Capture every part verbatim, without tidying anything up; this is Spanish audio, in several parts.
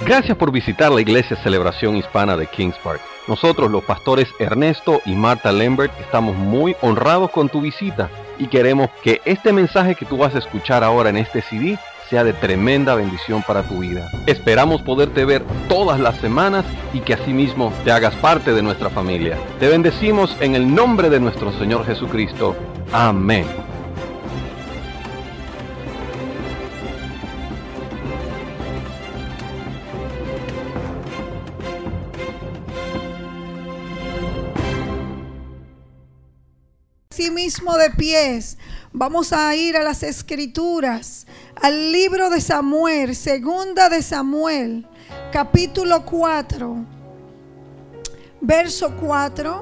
Gracias por visitar la Iglesia Celebración Hispana de Kings Park. Nosotros, los pastores Ernesto y Marta Lambert, estamos muy honrados con tu visita y queremos que este mensaje que tú vas a escuchar ahora en este C D sea de tremenda bendición para tu vida. Esperamos poderte ver todas las semanas y que asimismo te hagas parte de nuestra familia. Te bendecimos en el nombre de nuestro Señor Jesucristo. Amén. Sí mismo de pies, vamos a ir a las Escrituras, al libro de Samuel, segunda de Samuel, capítulo cuatro, verso cuatro.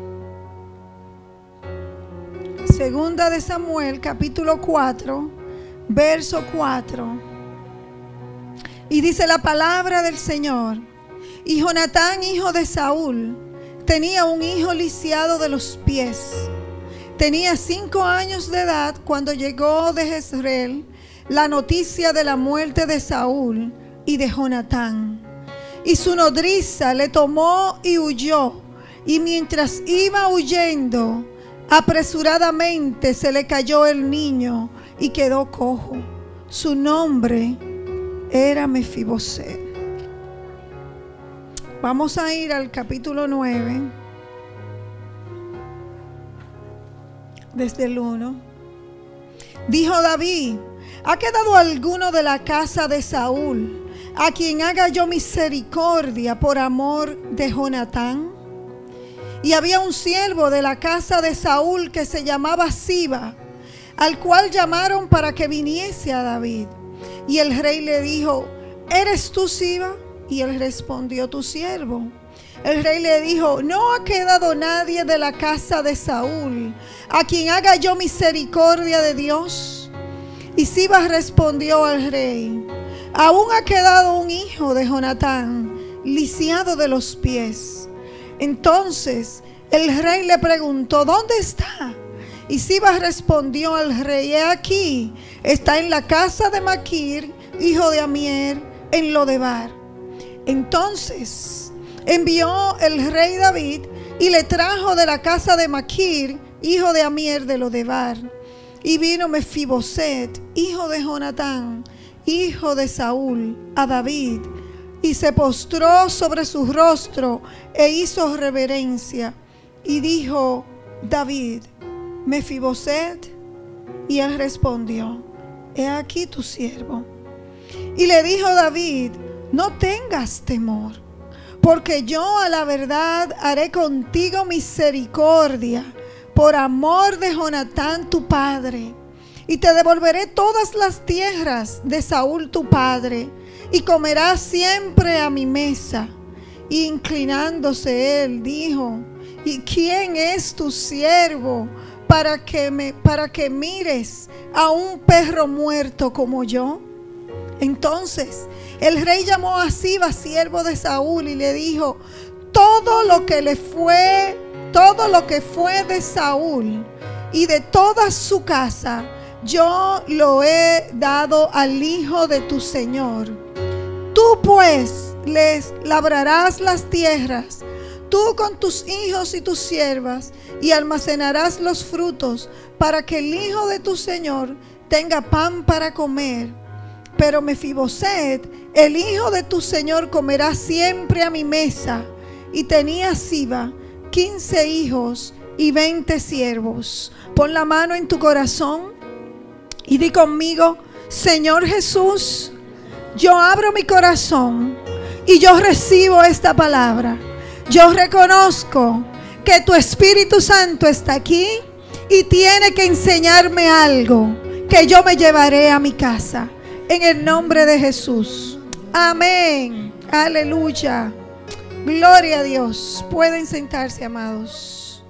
Segunda de Samuel, capítulo cuatro, verso cuatro. Y dice la palabra del Señor: y Jonatán, hijo de Saúl, tenía un hijo lisiado de los pies. Tenía cinco años de edad cuando llegó de Jezreel la noticia de la muerte de Saúl y de Jonatán. Y su nodriza le tomó y huyó. Y mientras iba huyendo, apresuradamente se le cayó el niño y quedó cojo. Su nombre era Mefiboset. Vamos a ir al capítulo nueve. Desde el uno. Dijo David: ¿ha quedado alguno de la casa de Saúl a quien haga yo misericordia por amor de Jonatán? Y había un siervo de la casa de Saúl que se llamaba Siba, al cual llamaron para que viniese a David. Y el rey le dijo: ¿eres tú Siba? Y él respondió: tu siervo. El rey le dijo: no ha quedado nadie de la casa de Saúl a quien haga yo misericordia de Dios. Y Siba respondió al rey: aún ha quedado un hijo de Jonatán, lisiado de los pies. Entonces el rey le preguntó: ¿dónde está? Y Siba respondió al rey: he aquí, está en la casa de Maquir, hijo de Amier, en Lodebar. Entonces envió el rey David y le trajo de la casa de Maquir, hijo de Amier de Lodebar. Y vino Mefiboset, hijo de Jonatán, hijo de Saúl, a David, y se postró sobre su rostro e hizo reverencia. Y dijo David: Mefiboset. Y él respondió: he aquí tu siervo. Y le dijo David: no tengas temor, porque yo a la verdad haré contigo misericordia por amor de Jonatán tu padre, y te devolveré todas las tierras de Saúl tu padre, y comerás siempre a mi mesa. Y inclinándose él dijo: ¿y quién es tu siervo para que me para que mires a un perro muerto como yo? Entonces el rey llamó a Siba, siervo de Saúl, y le dijo: todo lo que le fue, todo lo que fue de Saúl y de toda su casa, yo lo he dado al hijo de tu señor. Tú pues les labrarás las tierras, tú con tus hijos y tus siervas, y almacenarás los frutos, para que el hijo de tu señor tenga pan para comer. Pero Mefiboset, el hijo de tu señor, comerá siempre a mi mesa. Y tenía Siba quince hijos y veinte siervos. Pon la mano en tu corazón y di conmigo: Señor Jesús, yo abro mi corazón y yo recibo esta palabra. Yo reconozco que tu Espíritu Santo está aquí y tiene que enseñarme algo que yo me llevaré a mi casa. En el nombre de Jesús. Amén. Aleluya. Gloria a Dios. Pueden sentarse, amados.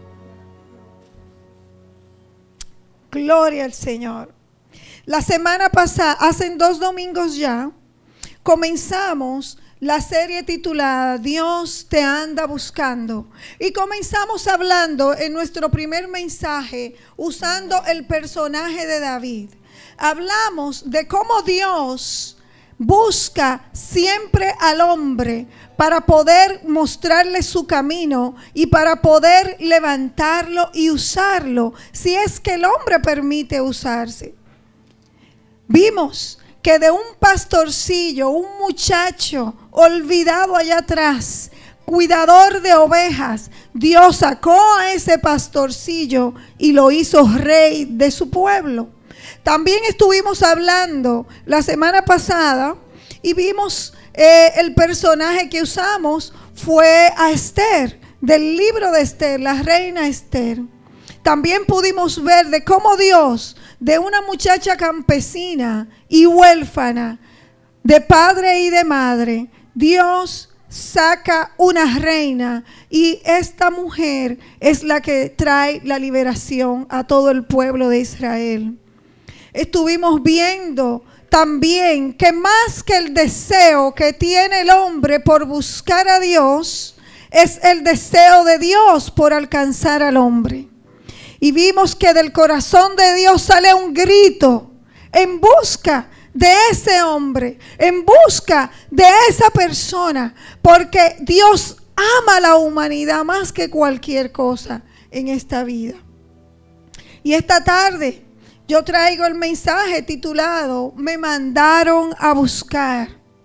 Gloria al Señor. La semana pasada, hace dos domingos ya, comenzamos la serie titulada Dios te anda buscando. Y comenzamos hablando en nuestro primer mensaje usando el personaje de David. Hablamos de cómo Dios busca siempre al hombre para poder mostrarle su camino y para poder levantarlo y usarlo, si es que el hombre permite usarse. Vimos que de un pastorcillo, un muchacho olvidado allá atrás, cuidador de ovejas, Dios sacó a ese pastorcillo y lo hizo rey de su pueblo. También estuvimos hablando la semana pasada y vimos eh, el personaje que usamos fue a Esther, del libro de Esther, la reina Esther. También pudimos ver de cómo Dios, de una muchacha campesina y huérfana, de padre y de madre, Dios saca una reina y esta mujer es la que trae la liberación a todo el pueblo de Israel. Estuvimos viendo también que más que el deseo que tiene el hombre por buscar a Dios, es el deseo de Dios por alcanzar al hombre. Y vimos que del corazón de Dios sale un grito en busca de ese hombre, en busca de esa persona, porque Dios ama a la humanidad más que cualquier cosa en esta vida. Y esta tarde yo traigo el mensaje titulado "Me mandaron a buscar".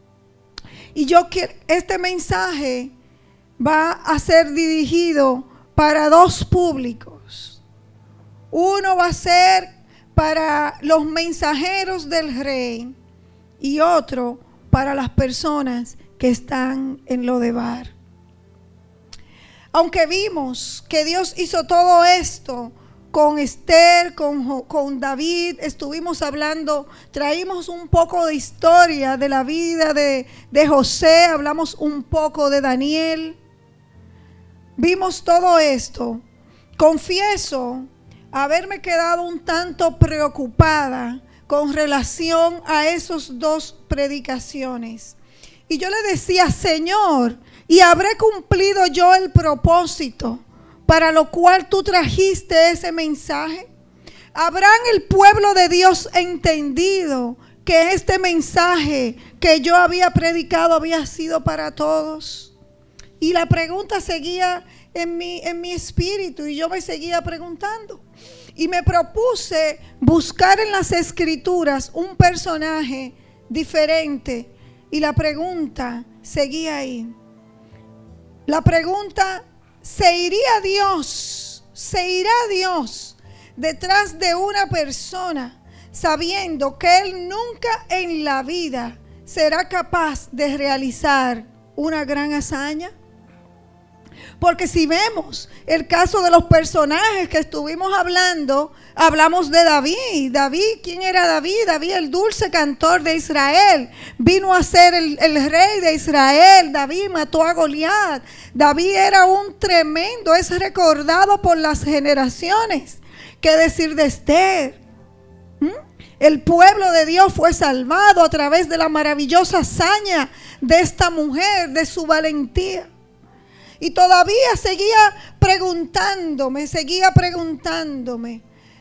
Y yo quiero, este mensaje va a ser dirigido para dos públicos. Uno va a ser para los mensajeros del rey y otro para las personas que están en Lodebar. Aunque vimos que Dios hizo todo esto con Esther, con, con David, estuvimos hablando, traímos un poco de historia de la vida de, de José, hablamos un poco de Daniel. Vimos todo esto. Confieso haberme quedado un tanto preocupada con relación a esos dos predicaciones. Y yo le decía, Señor, ¿y habré cumplido yo el propósito para lo cual tú trajiste ese mensaje? ¿Habrán el pueblo de Dios entendido que este mensaje que yo había predicado había sido para todos? Y la pregunta seguía en mi, en mi espíritu y yo me seguía preguntando. Y me propuse buscar en las escrituras un personaje diferente. Y la pregunta seguía ahí. La pregunta, ¿se iría Dios? ¿Se irá Dios detrás de una persona sabiendo que Él nunca en la vida será capaz de realizar una gran hazaña? Porque si vemos el caso de los personajes que estuvimos hablando, hablamos de David. David, ¿quién era David? David, el dulce cantor de Israel. Vino a ser el, el rey de Israel. David mató a Goliat. David era un tremendo, es recordado por las generaciones. ¿Qué decir de Esther? ¿Mm? El pueblo de Dios fue salvado a través de la maravillosa hazaña de esta mujer, de su valentía. Y todavía seguía preguntándome, seguía preguntándome,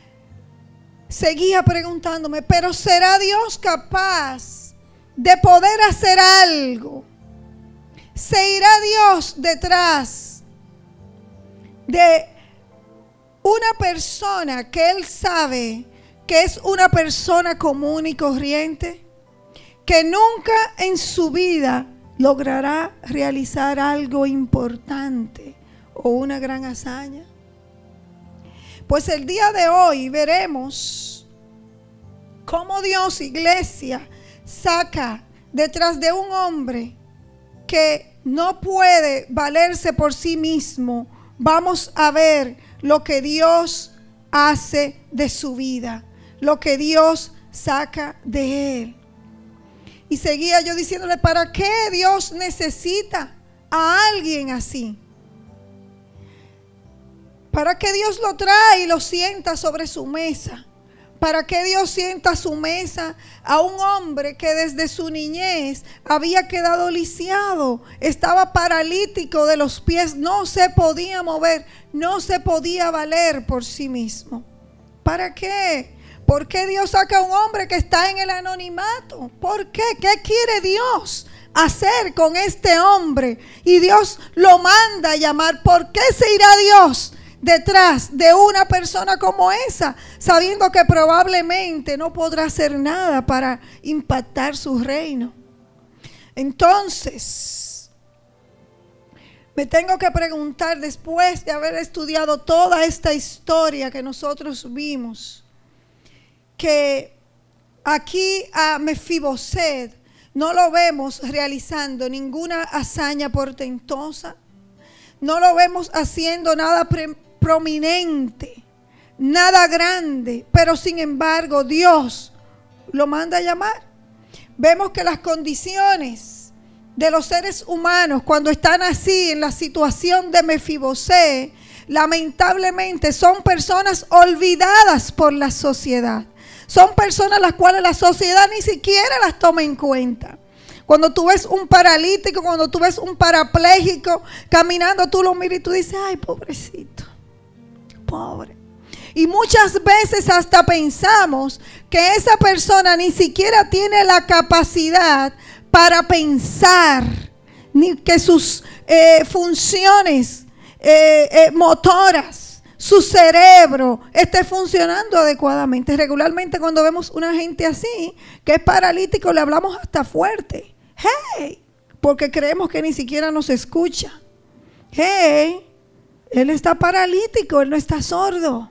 seguía preguntándome, pero ¿será Dios capaz de poder hacer algo? ¿Se irá Dios detrás de una persona que Él sabe que es una persona común y corriente, que nunca en su vida logrará realizar algo importante o una gran hazaña? Pues el día de hoy veremos cómo Dios, iglesia, saca detrás de un hombre que no puede valerse por sí mismo. Vamos a ver lo que Dios hace de su vida, lo que Dios saca de él. Y seguía yo diciéndole, ¿para qué Dios necesita a alguien así? ¿Para qué Dios lo trae y lo sienta sobre su mesa? ¿Para qué Dios sienta a su mesa a un hombre que desde su niñez había quedado lisiado? Estaba paralítico de los pies, no se podía mover, no se podía valer por sí mismo. ¿Para qué? ¿Por qué Dios saca a un hombre que está en el anonimato? ¿Por qué? ¿Qué quiere Dios hacer con este hombre? Y Dios lo manda a llamar. ¿Por qué se irá Dios detrás de una persona como esa, sabiendo que probablemente no podrá hacer nada para impactar su reino? Entonces, me tengo que preguntar, después de haber estudiado toda esta historia que nosotros vimos, que aquí a Mefiboset no lo vemos realizando ninguna hazaña portentosa, no lo vemos haciendo nada pre- prominente, nada grande, pero sin embargo Dios lo manda a llamar. Vemos que las condiciones de los seres humanos cuando están así en la situación de Mefiboset, lamentablemente son personas olvidadas por la sociedad. Son personas las cuales la sociedad ni siquiera las toma en cuenta. Cuando tú ves un paralítico, cuando tú ves un parapléjico caminando, tú lo miras y tú dices, ay, pobrecito, pobre. Y muchas veces hasta pensamos que esa persona ni siquiera tiene la capacidad para pensar, ni que sus eh, funciones eh, eh, motoras, su cerebro esté funcionando adecuadamente. Regularmente cuando vemos una gente así, que es paralítico, le hablamos hasta fuerte. Hey, porque creemos que ni siquiera nos escucha. Hey, él está paralítico, él no está sordo.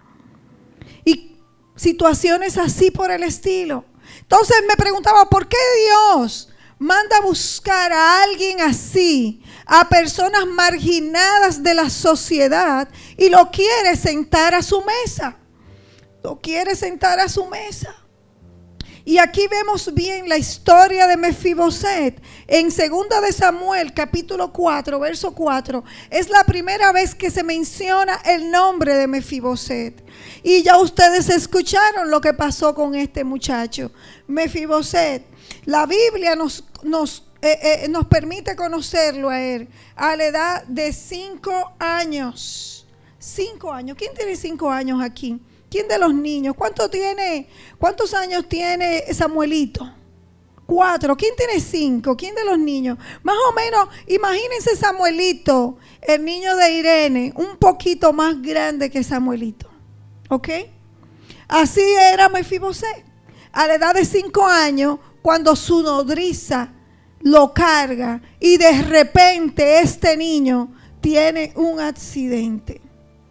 Y situaciones así por el estilo. Entonces me preguntaba, ¿por qué Dios manda a buscar a alguien así, a personas marginadas de la sociedad, y lo quiere sentar a su mesa? Lo quiere sentar a su mesa. Y aquí vemos bien la historia de Mefiboset. En segunda de Samuel, capítulo cuatro, verso cuatro, es la primera vez que se menciona el nombre de Mefiboset. Y ya ustedes escucharon lo que pasó con este muchacho, Mefiboset. La Biblia nos, nos, eh, eh, nos permite conocerlo a él a la edad de cinco años. Cinco años. ¿Quién tiene cinco años aquí? ¿Quién de los niños? ¿Cuánto tiene, ¿Cuántos años tiene Samuelito? Cuatro. ¿Quién tiene cinco? ¿Quién de los niños? Más o menos, imagínense Samuelito, el niño de Irene, un poquito más grande que Samuelito. ¿Ok? Así era Mefiboset. A la edad de cinco años, cuando su nodriza lo carga y de repente este niño tiene un accidente.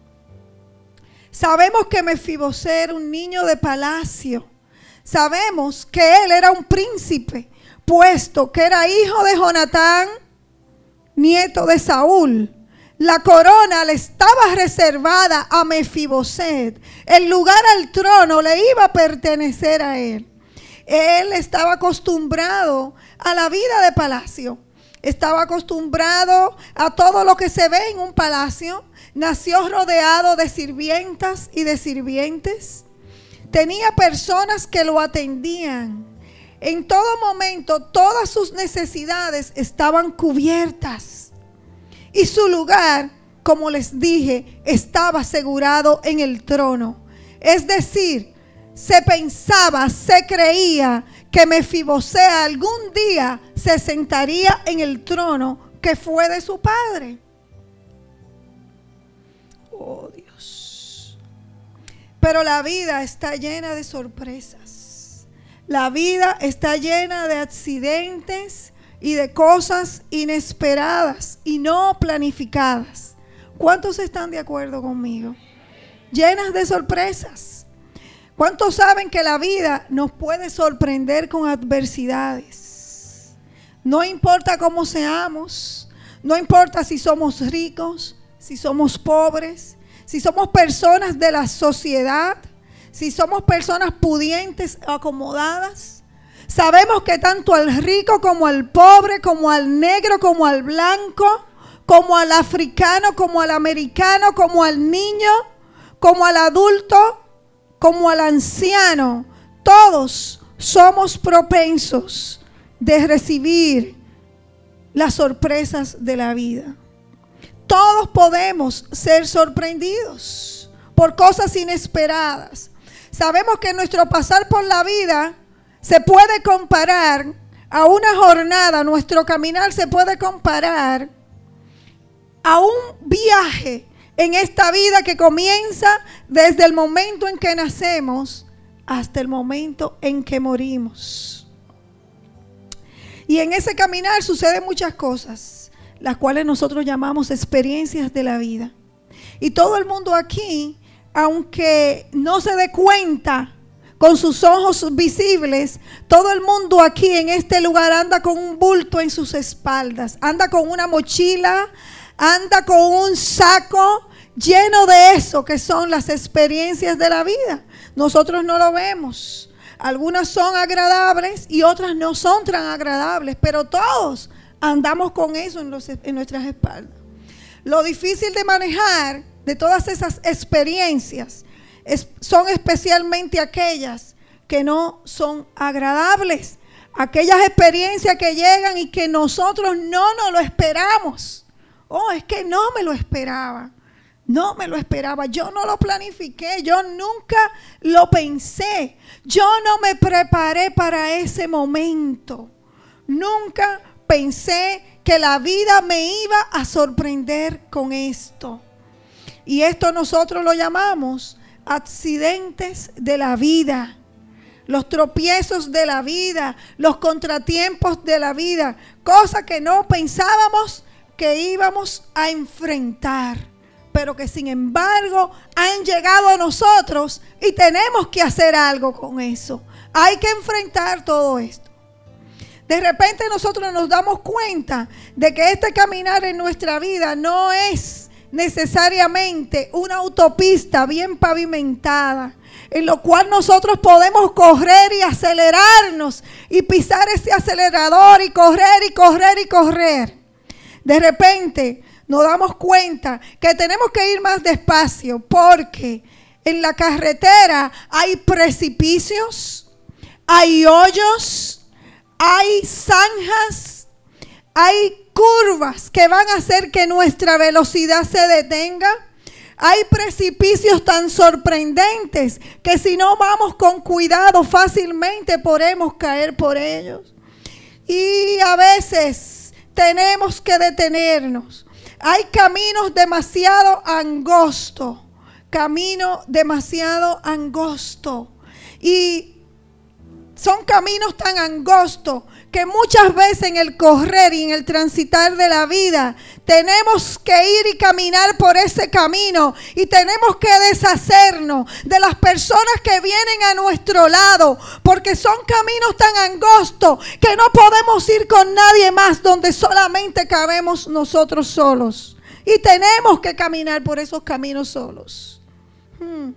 Sabemos que Mefiboset era un niño de palacio. Sabemos que él era un príncipe, puesto que era hijo de Jonatán, nieto de Saúl. La corona le estaba reservada a Mefiboset. El lugar al trono le iba a pertenecer a él. Él estaba acostumbrado a la vida de palacio. Estaba acostumbrado a todo lo que se ve en un palacio. Nació rodeado de sirvientas y de sirvientes. Tenía personas que lo atendían. En todo momento, todas sus necesidades estaban cubiertas. Y su lugar, como les dije, estaba asegurado en el trono. Es decir, se pensaba, se creía que Mefiboset algún día se sentaría en el trono que fue de su padre. Oh Dios. Pero la vida está llena de sorpresas. La vida está llena de accidentes y de cosas inesperadas y no planificadas. ¿Cuántos están de acuerdo conmigo? Llenas de sorpresas. ¿Cuántos saben que la vida nos puede sorprender con adversidades? No importa cómo seamos, no importa si somos ricos, si somos pobres, si somos personas de la sociedad, si somos personas pudientes o acomodadas. Sabemos que tanto al rico como al pobre, como al negro, como al blanco, como al africano, como al americano, como al niño, como al adulto, como al anciano, todos somos propensos de recibir las sorpresas de la vida. Todos podemos ser sorprendidos por cosas inesperadas. Sabemos que nuestro pasar por la vida se puede comparar a una jornada, nuestro caminar se puede comparar a un viaje en esta vida que comienza desde el momento en que nacemos hasta el momento en que morimos. Y en ese caminar suceden muchas cosas, las cuales nosotros llamamos experiencias de la vida. Y todo el mundo aquí, aunque no se dé cuenta con sus ojos visibles, todo el mundo aquí en este lugar anda con un bulto en sus espaldas, anda con una mochila, anda con un saco lleno de eso que son las experiencias de la vida. Nosotros no lo vemos. Algunas son agradables y otras no son tan agradables, pero todos andamos con eso en, los, en nuestras espaldas. Lo difícil de manejar de todas esas experiencias es, son especialmente aquellas que no son agradables, aquellas experiencias que llegan y que nosotros no nos lo esperamos. Oh, es que no me lo esperaba. No me lo esperaba, yo no lo planifiqué, yo nunca lo pensé, yo no me preparé para ese momento. Nunca pensé que la vida me iba a sorprender con esto. Y esto nosotros lo llamamos accidentes de la vida, los tropiezos de la vida, los contratiempos de la vida, cosas que no pensábamos que íbamos a enfrentar, pero que sin embargo han llegado a nosotros y tenemos que hacer algo con eso. Hay que enfrentar todo esto. De repente nosotros nos damos cuenta de que este caminar en nuestra vida no es necesariamente una autopista bien pavimentada, en lo cual nosotros podemos correr y acelerarnos y pisar ese acelerador y correr y correr y correr. De repente nos damos cuenta que tenemos que ir más despacio porque en la carretera hay precipicios, hay hoyos, hay zanjas, hay curvas que van a hacer que nuestra velocidad se detenga. Hay precipicios tan sorprendentes que si no vamos con cuidado fácilmente podemos caer por ellos. Y a veces tenemos que detenernos. Hay caminos demasiado angostos, camino demasiado angosto. Y son caminos tan angostos que muchas veces en el correr y en el transitar de la vida tenemos que ir y caminar por ese camino y tenemos que deshacernos de las personas que vienen a nuestro lado, porque son caminos tan angostos que no podemos ir con nadie más, donde solamente cabemos nosotros solos y tenemos que caminar por esos caminos solos. Hmm.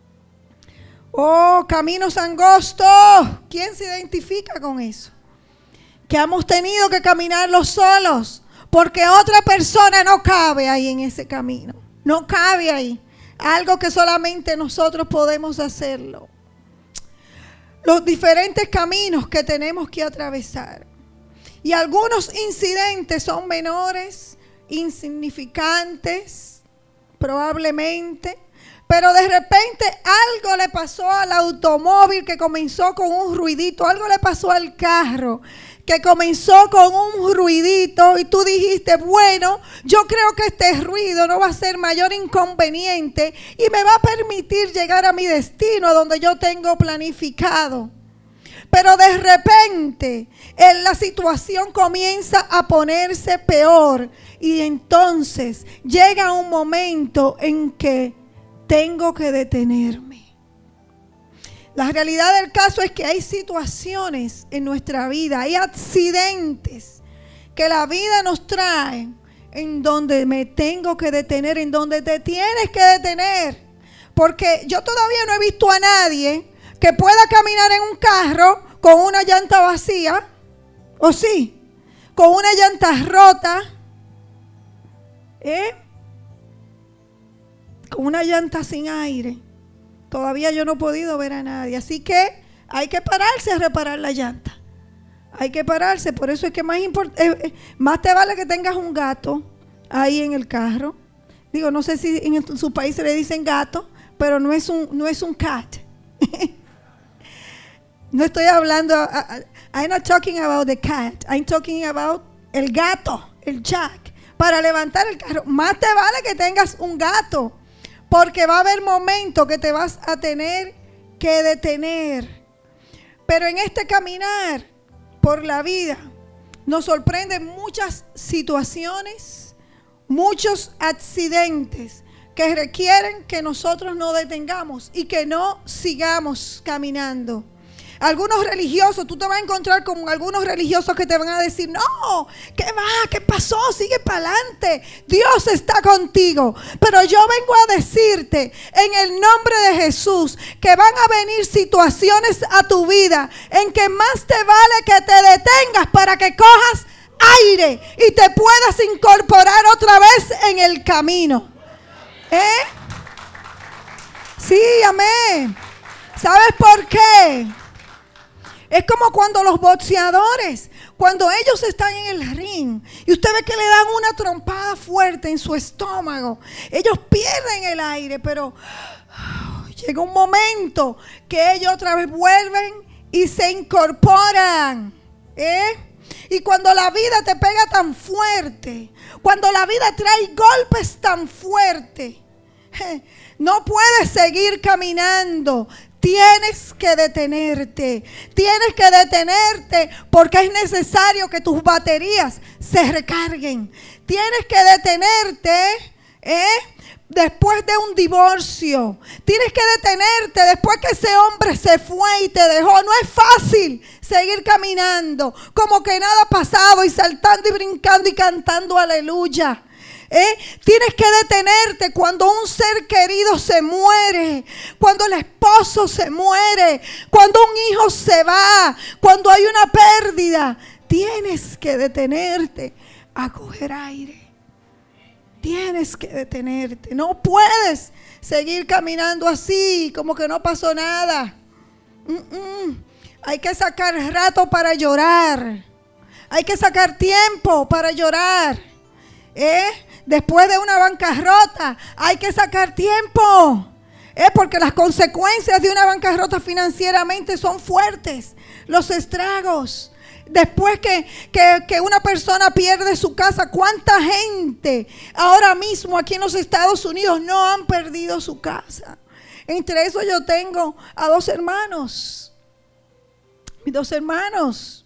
Oh, caminos angostos. ¿Quién se identifica con eso? Que hemos tenido que caminarlos solos porque otra persona no cabe ahí en ese camino. No cabe ahí. Algo que solamente nosotros podemos hacerlo. Los diferentes caminos que tenemos que atravesar. Y algunos incidentes son menores, insignificantes, probablemente. Pero de repente algo le pasó al automóvil que comenzó con un ruidito. Algo le pasó al carro que comenzó con un ruidito y tú dijiste, bueno, yo creo que este ruido no va a ser mayor inconveniente y me va a permitir llegar a mi destino, a donde yo tengo planificado. Pero de repente en la situación comienza a ponerse peor y entonces llega un momento en que tengo que detenerme. La realidad del caso es que hay situaciones en nuestra vida, hay accidentes que la vida nos trae en donde me tengo que detener, en donde te tienes que detener. Porque yo todavía no he visto a nadie que pueda caminar en un carro con una llanta vacía, ¿o sí? Con una llanta rota, ¿eh? Con una llanta sin aire. Todavía yo no he podido ver a nadie. Así que hay que pararse a reparar la llanta. Hay que pararse. Por eso es que más, import- eh, más te vale que tengas un gato ahí en el carro. Digo, no sé si en su país se le dicen gato, pero no es un, no es un cat. No estoy hablando, uh, I'm not talking about the cat, I'm talking about el gato, el Jack. Para levantar el carro, más te vale que tengas un gato, porque va a haber momentos que te vas a tener que detener. Pero en este caminar por la vida nos sorprenden muchas situaciones, muchos accidentes que requieren que nosotros nos detengamos y que no sigamos caminando. Algunos religiosos, tú te vas a encontrar con algunos religiosos que te van a decir, no, ¿qué va? ¿Qué pasó? Sigue para adelante. Dios está contigo. Pero yo vengo a decirte en el nombre de Jesús que van a venir situaciones a tu vida en que más te vale que te detengas para que cojas aire y te puedas incorporar otra vez en el camino. ¿Eh? Sí, amén. ¿Sabes por qué? Es como cuando los boxeadores, cuando ellos están en el ring y usted ve que le dan una trompada fuerte en su estómago, ellos pierden el aire, pero oh, llega un momento que ellos otra vez vuelven y se incorporan. ¿Eh? Y cuando la vida te pega tan fuerte, cuando la vida trae golpes tan fuertes, eh, no puedes seguir caminando. Tienes que detenerte, tienes que detenerte porque es necesario que tus baterías se recarguen. Tienes que detenerte, ¿eh? Después de un divorcio. Tienes que detenerte después que ese hombre se fue y te dejó. No es fácil seguir caminando como que nada ha pasado y saltando y brincando y cantando aleluya. ¿Eh? Tienes que detenerte cuando un ser querido se muere, cuando el esposo se muere, cuando un hijo se va, cuando hay una pérdida. Tienes que detenerte a coger aire. Tienes que detenerte. No puedes seguir caminando así como que no pasó nada. Mm-mm. Hay que sacar rato para llorar. Hay que sacar tiempo para llorar. ¿Eh? Después de una bancarrota hay que sacar tiempo. ¿Eh? Porque las consecuencias de una bancarrota financieramente son fuertes. Los estragos. Después que, que, que una persona pierde su casa, ¿cuánta gente ahora mismo aquí en los Estados Unidos no han perdido su casa? Entre eso yo tengo a dos hermanos. Mis dos hermanos.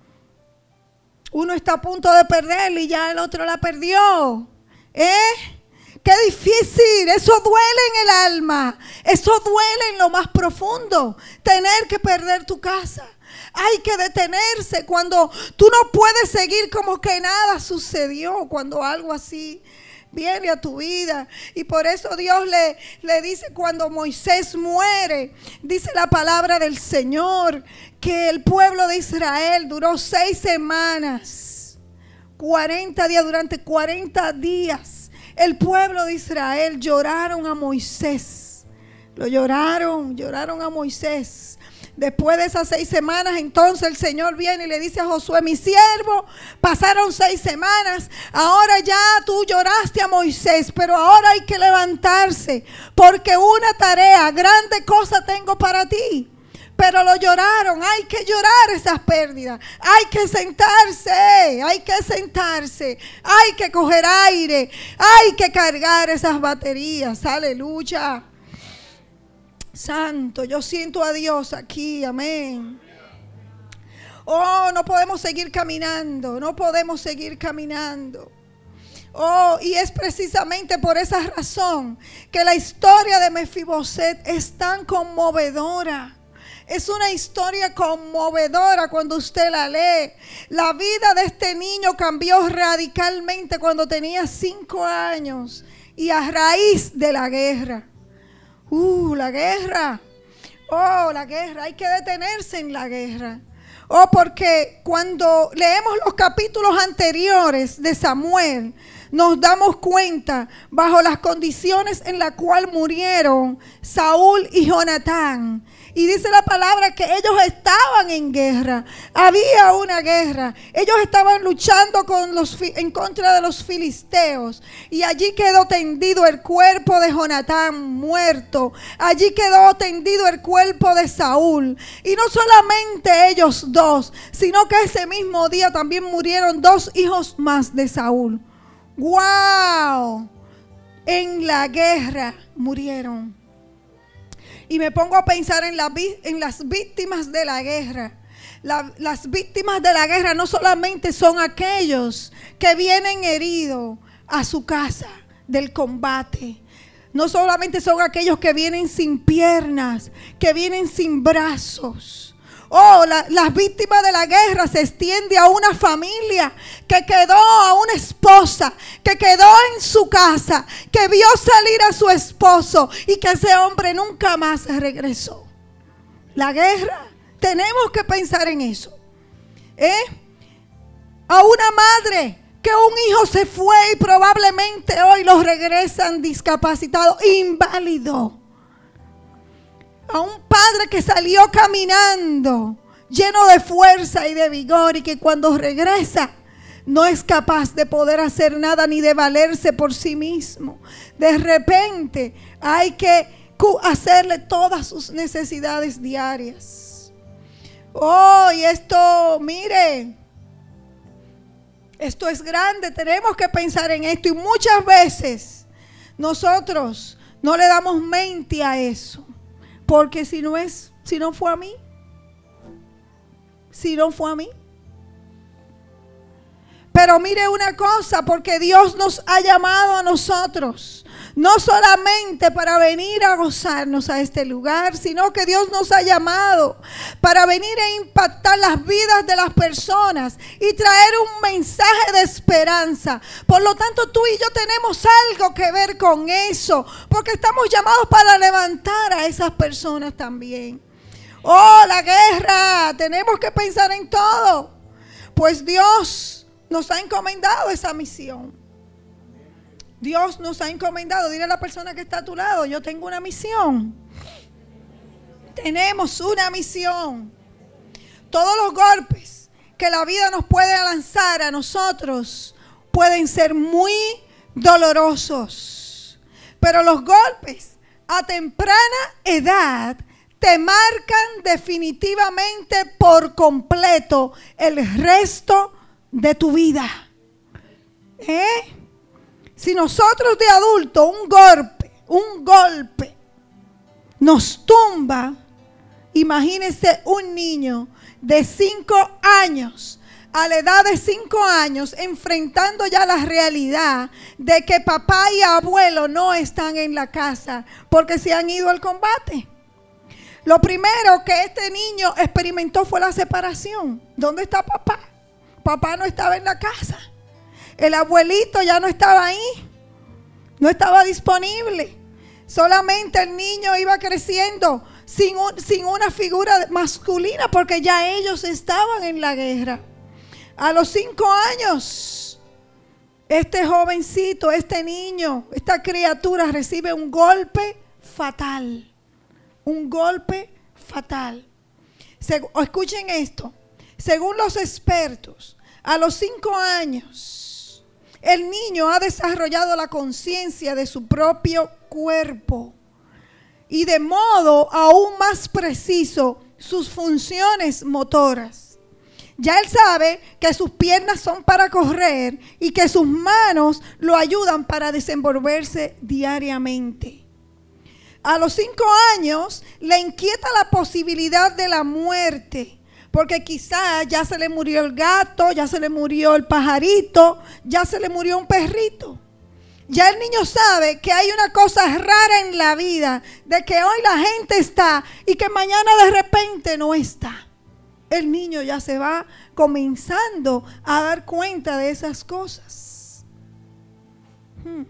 Uno está a punto de perderla y ya el otro la perdió. ¿Eh? Qué difícil, eso duele en el alma, eso duele en lo más profundo, tener que perder tu casa. Hay que detenerse cuando tú no puedes seguir como que nada sucedió, cuando algo así viene a tu vida. Y por eso Dios le, le dice cuando Moisés muere, dice la palabra del Señor, que el pueblo de Israel duró seis semanas, cuarenta días, durante cuarenta días, el pueblo de Israel lloraron a Moisés. Lo lloraron, lloraron a Moisés. Después de esas seis semanas, entonces el Señor viene y le dice a Josué, mi siervo, pasaron seis semanas, ahora ya tú lloraste a Moisés, pero ahora hay que levantarse, porque una tarea, grande cosa tengo para ti. Pero lo lloraron, hay que llorar esas pérdidas, hay que sentarse, hay que sentarse, hay que coger aire, hay que cargar esas baterías, aleluya. Santo, yo siento a Dios aquí, amén. Oh, no podemos seguir caminando, no podemos seguir caminando. Oh, y es precisamente por esa razón que la historia de Mefiboset es tan conmovedora. Es una historia conmovedora cuando usted la lee. La vida de este niño cambió radicalmente cuando tenía cinco años y a raíz de la guerra. Uh, la guerra. Oh, la guerra. Hay que detenerse en la guerra. Oh, porque cuando leemos los capítulos anteriores de Samuel, nos damos cuenta bajo las condiciones en las cuales murieron Saúl y Jonatán, Y dice la palabra que ellos estaban en guerra. Había una guerra. Ellos estaban luchando con los, en contra de los filisteos. Y allí quedó tendido el cuerpo de Jonatán muerto. Allí quedó tendido el cuerpo de Saúl. Y no solamente ellos dos, sino que ese mismo día también murieron dos hijos más de Saúl. ¡Wow! En la guerra murieron. Y me pongo a pensar en, la, en las víctimas de la guerra. La, las víctimas de la guerra no solamente son aquellos que vienen heridos a su casa del combate. No solamente son aquellos que vienen sin piernas, que vienen sin brazos. Oh, la, las víctimas de la guerra se extiende a una familia que quedó, a una esposa que quedó en su casa, que vio salir a su esposo y que ese hombre nunca más regresó. La guerra, tenemos que pensar en eso. ¿Eh? A una madre que un hijo se fue y probablemente hoy los regresan discapacitado, inválido. A un padre que salió caminando lleno de fuerza y de vigor y que cuando regresa no es capaz de poder hacer nada ni de valerse por sí mismo. De repente hay que hacerle todas sus necesidades diarias. Oh, y esto, mire, esto es grande. Tenemos que pensar en esto y muchas veces nosotros no le damos mente a eso. Porque si no es, si no fue a mí, si no fue a mí. Pero mire una cosa, porque Dios nos ha llamado a nosotros, no solamente para venir a gozarnos a este lugar, sino que Dios nos ha llamado para venir a impactar las vidas de las personas y traer un mensaje de esperanza. Por lo tanto, tú y yo tenemos algo que ver con eso, porque estamos llamados para levantar a esas personas también. Oh, la guerra, tenemos que pensar en todo, pues Dios nos ha encomendado esa misión. Dios nos ha encomendado. Dile a la persona que está a tu lado: yo tengo una misión. Tenemos una misión. Todos los golpes que la vida nos puede lanzar a nosotros pueden ser muy dolorosos. Pero los golpes a temprana edad te marcan definitivamente por completo el resto de tu vida. ¿Eh? Si nosotros de adultos un golpe, un golpe nos tumba, imagínense un niño de cinco años, a la edad de cinco años, enfrentando ya la realidad de que papá y abuelo no están en la casa porque se han ido al combate. Lo primero que este niño experimentó fue la separación. ¿Dónde está papá? Papá no estaba en la casa. El abuelito ya no estaba ahí, no estaba disponible. Solamente el niño iba creciendo sin, un, sin una figura masculina porque ya ellos estaban en la guerra. A los cinco años, este jovencito, este niño, esta criatura recibe un golpe fatal. Un golpe fatal. Se, escuchen esto. Según los expertos, a los cinco años, el niño ha desarrollado la conciencia de su propio cuerpo y de modo aún más preciso sus funciones motoras. Ya él sabe que sus piernas son para correr y que sus manos lo ayudan para desenvolverse diariamente. A los cinco años le inquieta la posibilidad de la muerte. Porque quizás ya se le murió el gato, ya se le murió el pajarito, ya se le murió un perrito. Ya el niño sabe que hay una cosa rara en la vida, de que hoy la gente está y que mañana de repente no está. El niño ya se va comenzando a dar cuenta de esas cosas. Hmm.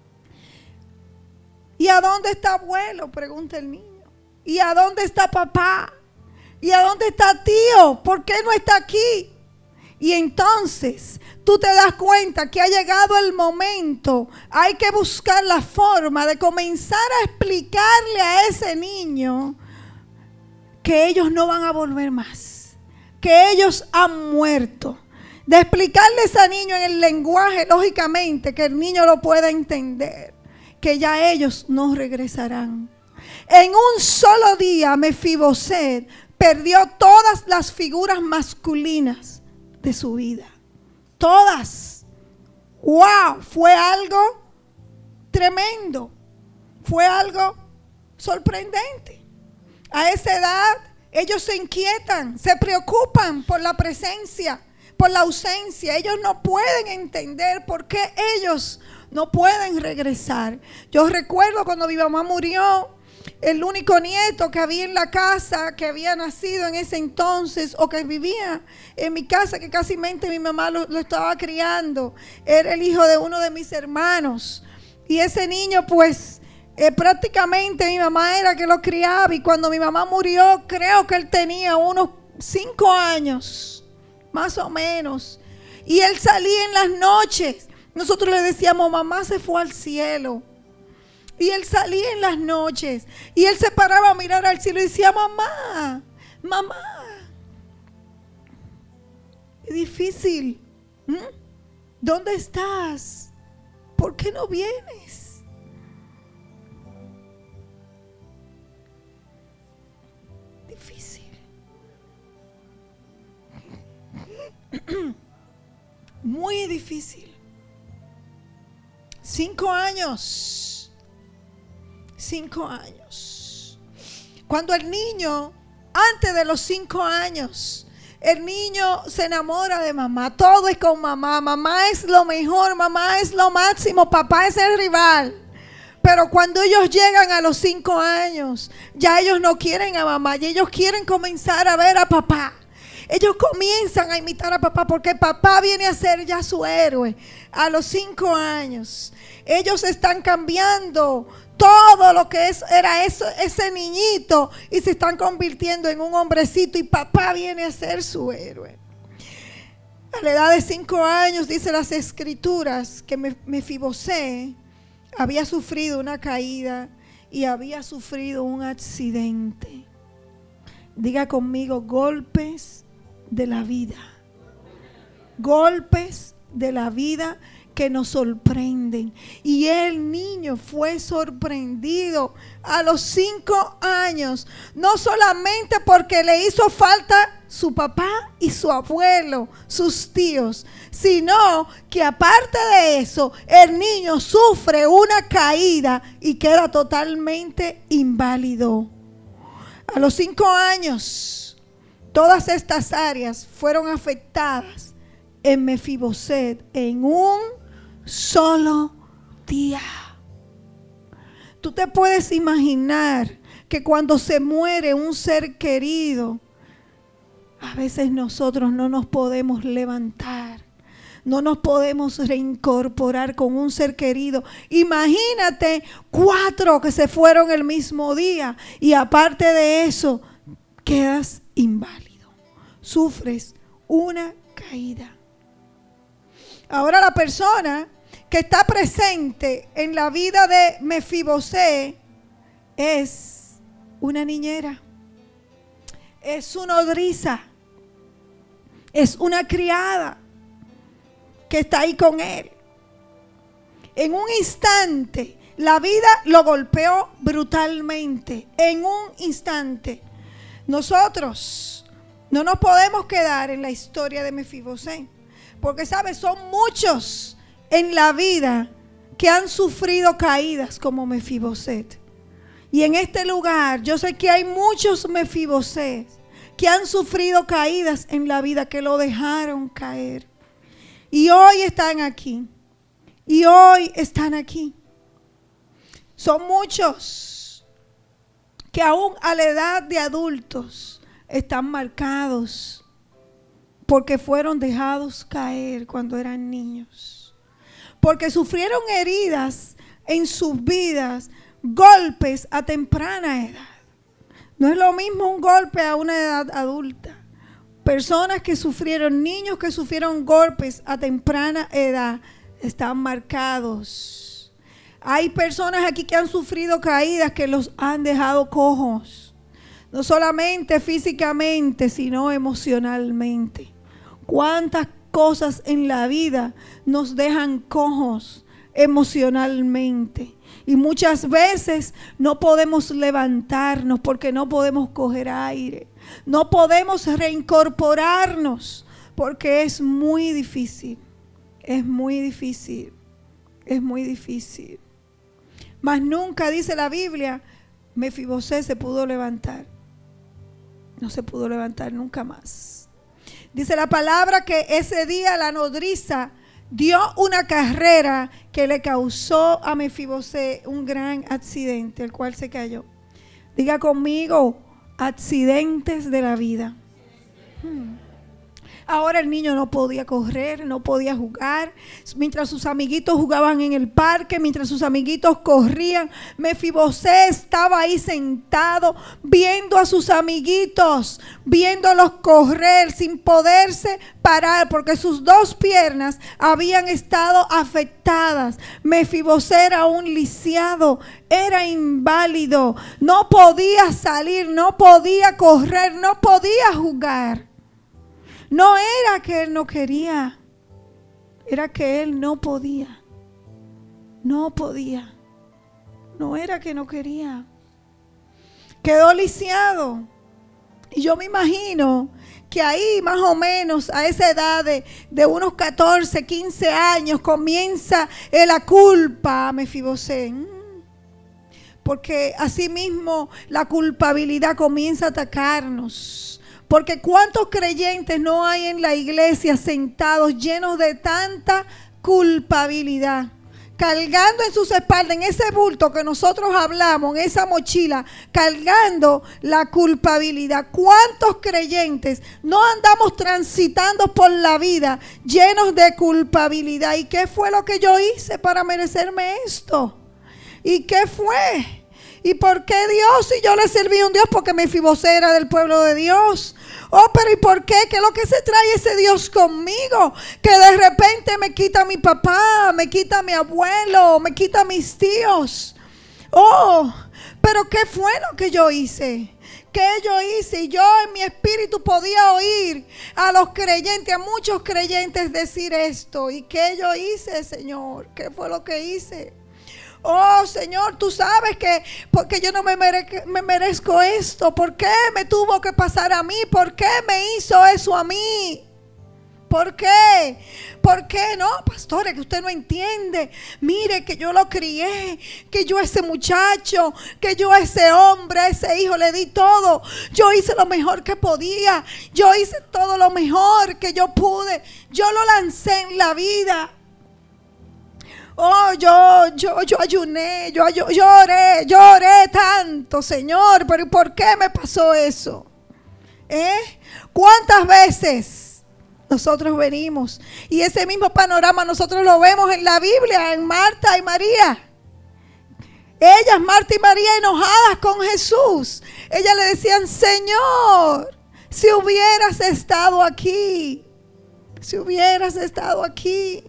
¿Y a dónde está abuelo?, pregunta el niño. ¿Y a dónde está papá? ¿Y a dónde está tío? ¿Por qué no está aquí? Y entonces tú te das cuenta que ha llegado el momento. Hay que buscar la forma de comenzar a explicarle a ese niño que ellos no van a volver más, que ellos han muerto. De explicarle a ese niño en el lenguaje, lógicamente, que el niño lo pueda entender, que ya ellos no regresarán. En un solo día, Mefiboset perdió todas las figuras masculinas de su vida. Todas. ¡Wow! Fue algo tremendo. Fue algo sorprendente. A esa edad, ellos se inquietan, se preocupan por la presencia, por la ausencia. Ellos no pueden entender por qué ellos no pueden regresar. Yo recuerdo cuando mi mamá murió, el único nieto que había en la casa, que había nacido en ese entonces o que vivía en mi casa, que casi mente mi mamá lo, lo estaba criando, era el hijo de uno de mis hermanos. Y ese niño pues eh, prácticamente mi mamá era que lo criaba, y cuando mi mamá murió creo que él tenía unos cinco años, más o menos. Y él salía en las noches. Nosotros le decíamos, mamá se fue al cielo. Y él salía en las noches y él se paraba a mirar al cielo y decía, mamá, mamá. Es difícil. ¿Mm? ¿Dónde estás? ¿Por qué no vienes? Difícil. Muy difícil. Cinco años. Cinco años. Cuando el niño, antes de los cinco años, el niño se enamora de mamá. Todo es con mamá. Mamá es lo mejor, mamá es lo máximo, papá es el rival. Pero cuando ellos llegan a los cinco años, ya ellos no quieren a mamá, y ellos quieren comenzar a ver a papá. Ellos comienzan a imitar a papá porque papá viene a ser ya su héroe. A los cinco años, ellos están cambiando todo lo que es, era eso, ese niñito, y se están convirtiendo en un hombrecito, y papá viene a ser su héroe. A la edad de cinco años, dice las escrituras, que Mefiboset había sufrido una caída y había sufrido un accidente. Diga conmigo, golpes de la vida. Golpes de la vida que nos sorprenden. Y el niño fue sorprendido a los cinco años, no solamente porque le hizo falta su papá y su abuelo, sus tíos, sino que aparte de eso, el niño sufre una caída y queda totalmente inválido. A los cinco años, todas estas áreas fueron afectadas en Mefiboset en un solo día. Tú te puedes imaginar que cuando se muere un ser querido, a veces nosotros no nos podemos levantar, no nos podemos reincorporar con un ser querido. Imagínate cuatro que se fueron el mismo día, y aparte de eso quedas inválido, sufres una caída. Ahora la persona que está presente en la vida de Mefiboset es una niñera, es una nodriza, es una criada que está ahí con él. En un instante la vida lo golpeó brutalmente, en un instante. Nosotros no nos podemos quedar en la historia de Mefiboset, porque sabes, son muchos en la vida que han sufrido caídas como Mefiboset. Y en este lugar yo sé que hay muchos Mefiboset que han sufrido caídas en la vida, que lo dejaron caer. Y hoy están aquí. Y hoy están aquí. Son muchos que aún a la edad de adultos están marcados porque fueron dejados caer cuando eran niños, porque sufrieron heridas en sus vidas, golpes a temprana edad. No es lo mismo un golpe a una edad adulta. Personas que sufrieron, niños que sufrieron golpes a temprana edad, están marcados. Hay personas aquí que han sufrido caídas que los han dejado cojos. No solamente físicamente, sino emocionalmente. ¿Cuántas cosas en la vida nos dejan cojos emocionalmente? Y muchas veces no podemos levantarnos porque no podemos coger aire. No podemos reincorporarnos porque es muy difícil. Es muy difícil. Es muy difícil. Mas nunca, dice la Biblia, Mefibosé se pudo levantar. No se pudo levantar nunca más. Dice la palabra que ese día la nodriza dio una carrera que le causó a Mefibosé un gran accidente, el cual se cayó. Diga conmigo, accidentes de la vida. Hmm. Ahora el niño no podía correr, no podía jugar. Mientras sus amiguitos jugaban en el parque, mientras sus amiguitos corrían, Mefibosé estaba ahí sentado viendo a sus amiguitos, viéndolos correr sin poderse parar porque sus dos piernas habían estado afectadas. Mefibosé era un lisiado, era inválido, no podía salir, no podía correr, no podía jugar. No era que él no quería, era que él no podía, no podía, no era que no quería. Quedó lisiado. Y yo me imagino que ahí más o menos a esa edad de, de unos catorce, quince años comienza la culpa a Mefibosé. Porque así mismo la culpabilidad comienza a atacarnos. Porque cuántos creyentes no hay en la iglesia sentados llenos de tanta culpabilidad, cargando en sus espaldas, en ese bulto que nosotros hablamos, en esa mochila, cargando la culpabilidad. ¿Cuántos creyentes no andamos transitando por la vida llenos de culpabilidad? ¿Y qué fue lo que yo hice para merecerme esto? ¿Y qué fue? ¿Y por qué Dios? Si yo le serví a un Dios, porque Mefibosé era del pueblo de Dios. Oh, pero ¿y por qué? ¿Qué es lo que se trae ese Dios conmigo? Que de repente me quita a mi papá, me quita a mi abuelo, me quita a mis tíos. Oh, pero ¿qué fue lo que yo hice? ¿Qué yo hice? Y yo en mi espíritu podía oír a los creyentes, a muchos creyentes decir esto. ¿Y qué yo hice, Señor? ¿Qué fue lo que hice? Oh, Señor, tú sabes que porque yo no me, mere- me merezco esto. ¿Por qué me tuvo que pasar a mí? ¿Por qué me hizo eso a mí? ¿Por qué? ¿Por qué? No, pastores, que usted no entiende. Mire que yo lo crié, que yo a ese muchacho, que yo a ese hombre, a ese hijo le di todo. Yo hice lo mejor que podía. Yo hice todo lo mejor que yo pude. Yo lo lancé en la vida. Oh, yo, yo, yo ayuné, yo, yo lloré, lloré tanto, Señor, pero ¿por qué me pasó eso? ¿Eh? ¿Cuántas veces nosotros venimos? Y ese mismo panorama nosotros lo vemos en la Biblia, en Marta y María. Ellas, Marta y María, enojadas con Jesús. Ellas le decían, Señor, si hubieras estado aquí, si hubieras estado aquí.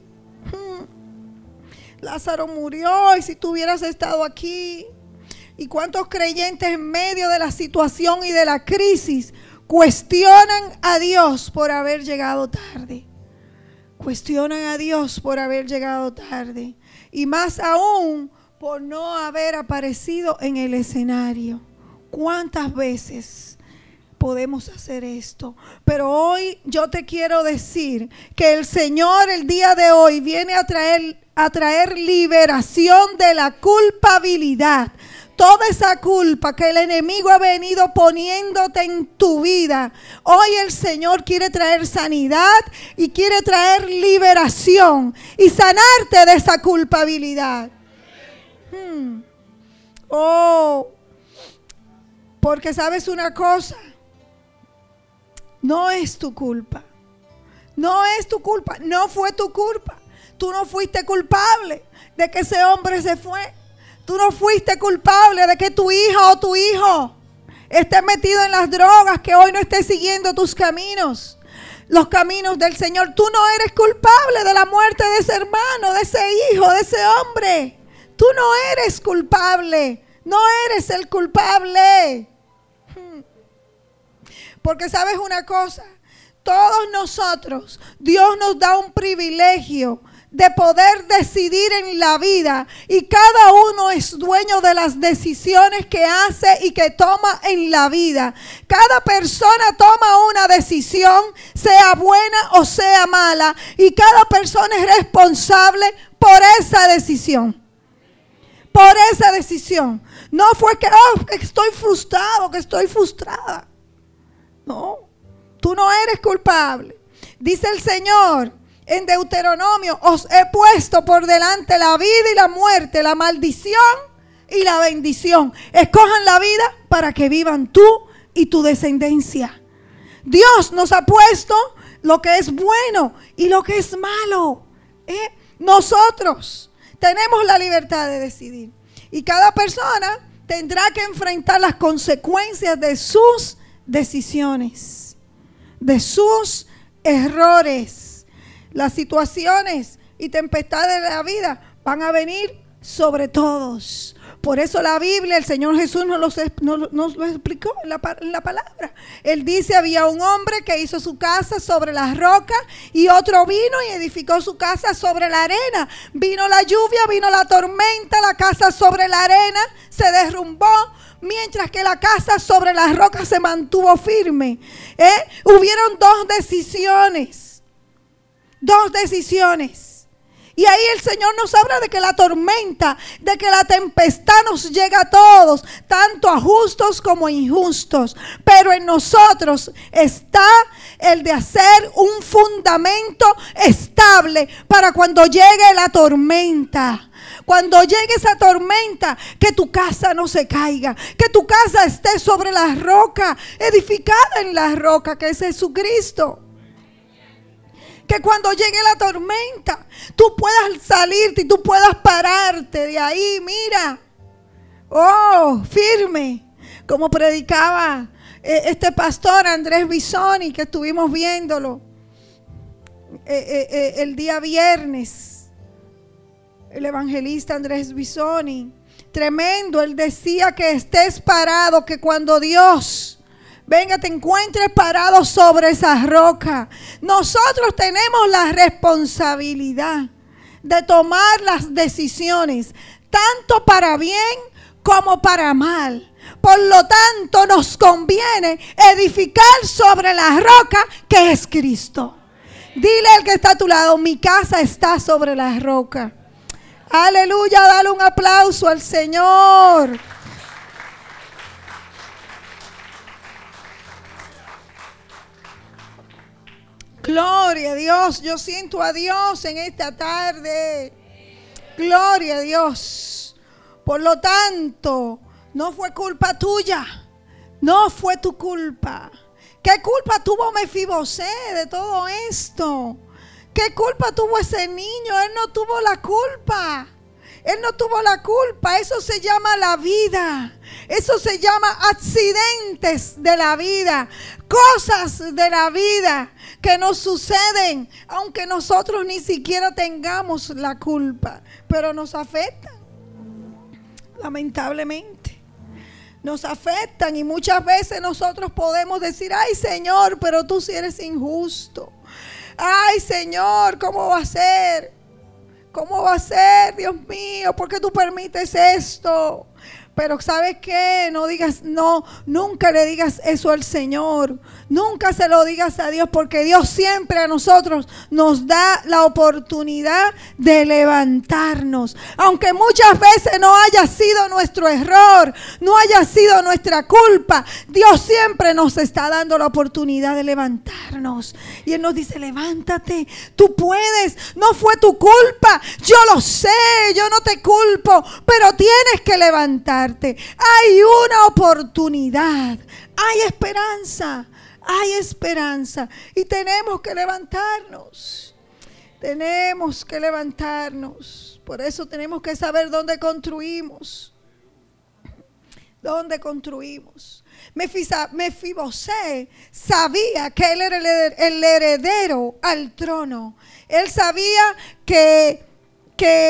Lázaro murió y si tú hubieras estado aquí. Y cuántos creyentes en medio de la situación y de la crisis cuestionan a Dios por haber llegado tarde. Cuestionan a Dios por haber llegado tarde. Y más aún por no haber aparecido en el escenario. ¿Cuántas veces podemos hacer esto? Pero hoy yo te quiero decir que el Señor el día de hoy viene a traer a traer liberación de la culpabilidad. Toda esa culpa que el enemigo ha venido poniéndote en tu vida, hoy el Señor quiere traer sanidad y quiere traer liberación y sanarte de esa culpabilidad. Hmm. Oh, porque sabes una cosa, no es tu culpa, no es tu culpa, no fue tu culpa. Tú no fuiste culpable de que ese hombre se fue. Tú no fuiste culpable de que tu hija o tu hijo esté metido en las drogas, que hoy no esté siguiendo tus caminos, los caminos del Señor. Tú no eres culpable de la muerte de ese hermano, de ese hijo, de ese hombre. Tú no eres culpable. No eres el culpable. Porque sabes una cosa, todos nosotros, Dios nos da un privilegio de poder decidir en la vida, y cada uno es dueño de las decisiones que hace y que toma en la vida. Cada persona toma una decisión, sea buena o sea mala, y cada persona es responsable por esa decisión. Por esa decisión. No fue que, oh, que estoy frustrado, que estoy frustrada. No, tú no eres culpable. Dice el Señor en Deuteronomio: os he puesto por delante la vida y la muerte, la maldición y la bendición. Escojan la vida para que vivan tú y tu descendencia. Dios nos ha puesto lo que es bueno y lo que es malo. ¿Eh? Nosotros tenemos la libertad de decidir. Y cada persona tendrá que enfrentar las consecuencias de sus decisiones, de sus errores. Las situaciones y tempestades de la vida van a venir sobre todos. Por eso la Biblia, el Señor Jesús nos, los, nos, nos lo explicó en la, en la palabra. Él dice: había un hombre que hizo su casa sobre las rocas, y otro vino y edificó su casa sobre la arena. Vino la lluvia, vino la tormenta, la casa sobre la arena se derrumbó, mientras que la casa sobre las rocas se mantuvo firme. ¿Eh? Hubieron dos decisiones. Dos decisiones. Y ahí el Señor nos habla de que la tormenta, de que la tempestad nos llega a todos, tanto a justos como a injustos. Pero en nosotros está el de hacer un fundamento estable para cuando llegue la tormenta. Cuando llegue esa tormenta, que tu casa no se caiga, que tu casa esté sobre la roca, edificada en la roca que es Jesucristo. Que cuando llegue la tormenta, tú puedas salirte y tú puedas pararte de ahí, mira, oh, firme, como predicaba eh, este pastor Andrés Bisoni, que estuvimos viéndolo eh, eh, eh, el día viernes, el evangelista Andrés Bisoni, tremendo. Él decía que estés parado, que cuando Dios venga, te encuentres parado sobre esa roca. Nosotros tenemos la responsabilidad de tomar las decisiones, tanto para bien como para mal. Por lo tanto, nos conviene edificar sobre la roca que es Cristo. Dile al que está a tu lado: mi casa está sobre la roca. Aleluya, dale un aplauso al Señor. Gloria a Dios, yo siento a Dios en esta tarde. Gloria a Dios. Por lo tanto, no fue culpa tuya, no fue tu culpa. ¿Qué culpa tuvo Mefibosé de todo esto? ¿Qué culpa tuvo ese niño? Él no tuvo la culpa. Él no tuvo la culpa. Eso se llama la vida. Eso se llama accidentes de la vida. Cosas de la vida que nos suceden, aunque nosotros ni siquiera tengamos la culpa, pero nos afectan. Lamentablemente nos afectan, y muchas veces nosotros podemos decir: ay, Señor, pero tú sí eres injusto. Ay, Señor, ¿cómo va a ser? ¿Cómo va a ser, Dios mío? ¿Por qué tú permites esto? Pero ¿sabes qué? No digas, no, nunca le digas eso al Señor. Nunca se lo digas a Dios, porque Dios siempre a nosotros nos da la oportunidad de levantarnos. Aunque muchas veces no haya sido nuestro error, no haya sido nuestra culpa, Dios siempre nos está dando la oportunidad de levantarnos. Y Él nos dice: levántate, tú puedes, no fue tu culpa, yo lo sé, yo no te culpo, pero tienes que levantarte. Hay una oportunidad, hay esperanza. Hay esperanza y tenemos que levantarnos. Tenemos que levantarnos. Por eso tenemos que saber dónde construimos. Dónde construimos. Mefibosé sabía que él era el heredero al trono. Él sabía que, que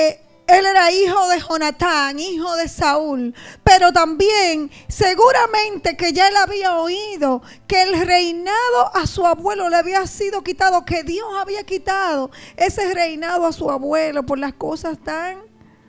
él era hijo de Jonatán, hijo de Saúl, pero también seguramente que ya él había oído que el reinado a su abuelo le había sido quitado, que Dios había quitado ese reinado a su abuelo por las cosas tan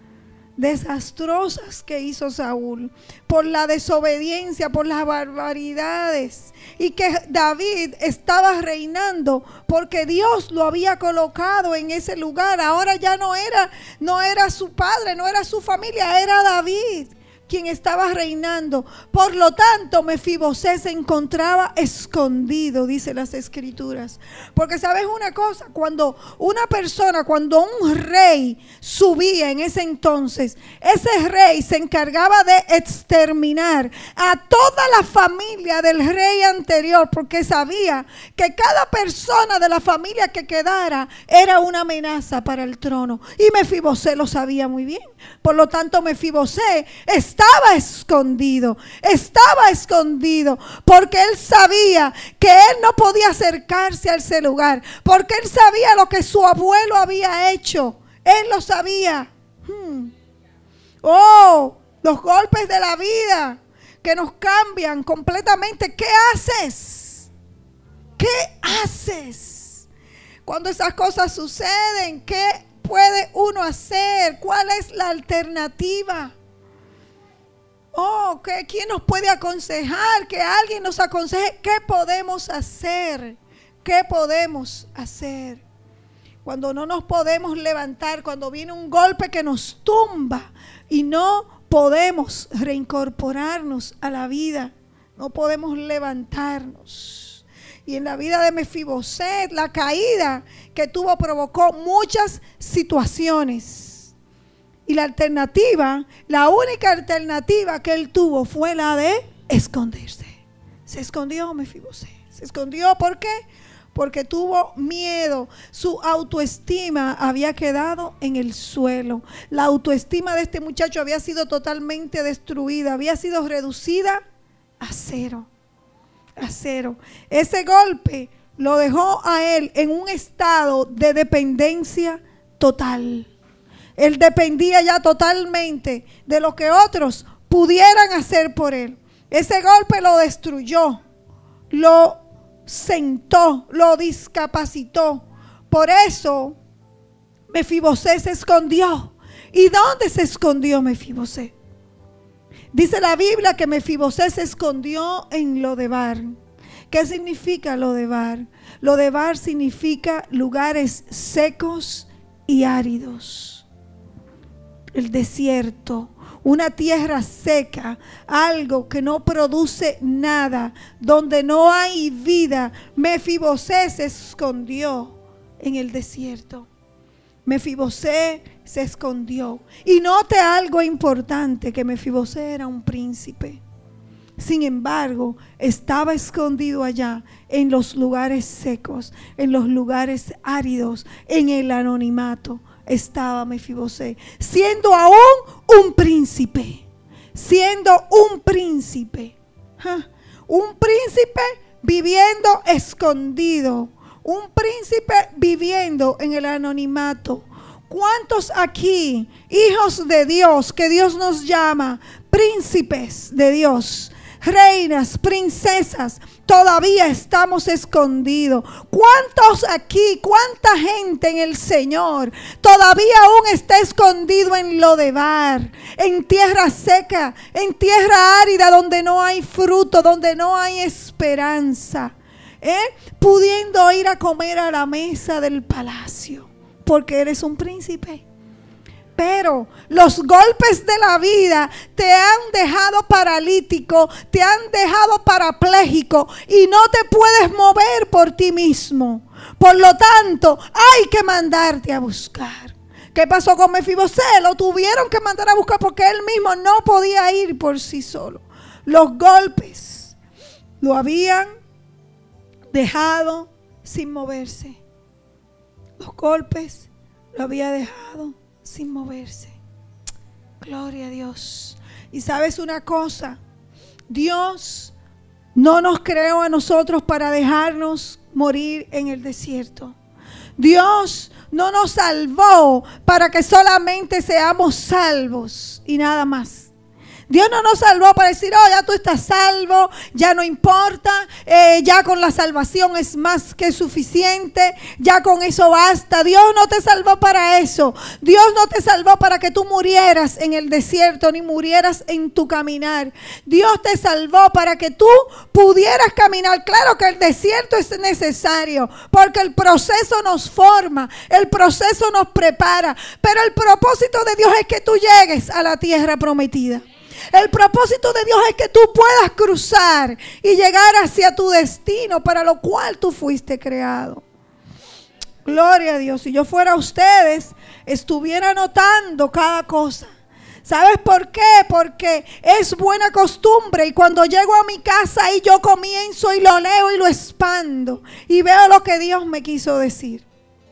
desastrosas que hizo Saúl, por la desobediencia, por las barbaridades, y que David estaba reinando porque Dios lo había colocado en ese lugar. Ahora ya no era, no era su padre, no era su familia, era David quien estaba reinando. Por lo tanto, Mefibosé se encontraba escondido, dice las escrituras. Porque sabes una cosa, cuando una persona, cuando un rey subía en ese entonces, ese rey se encargaba de exterminar a toda la familia del rey anterior, porque sabía que cada persona de la familia que quedara era una amenaza para el trono. Y Mefibosé lo sabía muy bien. Por lo tanto, Mefibosé estaba Estaba escondido, estaba escondido, porque él sabía que él no podía acercarse a ese lugar, porque él sabía lo que su abuelo había hecho, él lo sabía. Hmm. Oh, los golpes de la vida que nos cambian completamente. ¿Qué haces? ¿Qué haces cuando esas cosas suceden? ¿Qué puede uno hacer? ¿Cuál es la alternativa? Oh, ¿qué? ¿Quién nos puede aconsejar? Que alguien nos aconseje. ¿Qué podemos hacer? ¿Qué podemos hacer? Cuando no nos podemos levantar, cuando viene un golpe que nos tumba y no podemos reincorporarnos a la vida, no podemos levantarnos. Y en la vida de Mefiboset, la caída que tuvo provocó muchas situaciones. Y la alternativa, la única alternativa que él tuvo fue la de esconderse. Se escondió Mefiboset. Se escondió, ¿por qué? Porque tuvo miedo. Su autoestima había quedado en el suelo. La autoestima de este muchacho había sido totalmente destruida. Había sido reducida a cero. A cero. Ese golpe lo dejó a él en un estado de dependencia total. Él dependía ya totalmente de lo que otros pudieran hacer por él. Ese golpe lo destruyó, lo sentó, lo discapacitó. Por eso Mefibosé se escondió. ¿Y dónde se escondió Mefibosé? Dice la Biblia que Mefibosé se escondió en Lodebar. ¿Qué significa Lodebar? Lodebar significa lugares secos y áridos. El desierto, una tierra seca, algo que no produce nada, donde no hay vida. Mefibosé se escondió en el desierto. Mefibosé se escondió. Y note algo importante, que Mefibosé era un príncipe. Sin embargo, estaba escondido allá en los lugares secos, en los lugares áridos, en el anonimato. Estaba Mefibosé, siendo aún un príncipe, siendo un príncipe, ¿ja? Un príncipe viviendo escondido, un príncipe viviendo en el anonimato. ¿Cuántos aquí, hijos de Dios, que Dios nos llama príncipes de Dios, reinas, princesas, todavía estamos escondidos? ¿Cuántos aquí, cuánta gente en el Señor todavía aún está escondido en Lodebar, en tierra seca, en tierra árida, donde no hay fruto, donde no hay esperanza, ¿eh? Pudiendo ir a comer a la mesa del palacio, porque eres un príncipe? Pero los golpes de la vida te han dejado paralítico, te han dejado parapléjico y no te puedes mover por ti mismo. Por lo tanto, hay que mandarte a buscar. ¿Qué pasó con Mefibosé? Lo tuvieron que mandar a buscar porque él mismo no podía ir por sí solo. Los golpes lo habían dejado sin moverse. Los golpes lo había dejado sin moverse. Gloria a Dios. Y sabes una cosa, Dios no nos creó a nosotros para dejarnos morir en el desierto. Dios no nos salvó para que solamente seamos salvos y nada más. Dios no nos salvó para decir, oh, ya tú estás salvo, ya no importa, eh, ya con la salvación es más que suficiente, ya con eso basta. Dios no te salvó para eso. Dios no te salvó para que tú murieras en el desierto, ni murieras en tu caminar. Dios te salvó para que tú pudieras caminar. Claro que el desierto es necesario, porque el proceso nos forma, el proceso nos prepara, pero el propósito de Dios es que tú llegues a la tierra prometida. El propósito de Dios es que tú puedas cruzar y llegar hacia tu destino para lo cual tú fuiste creado. Gloria a Dios. Si yo fuera ustedes, estuviera anotando cada cosa. ¿Sabes por qué? Porque es buena costumbre y cuando llego a mi casa y yo comienzo y lo leo y lo expando y veo lo que Dios me quiso decir.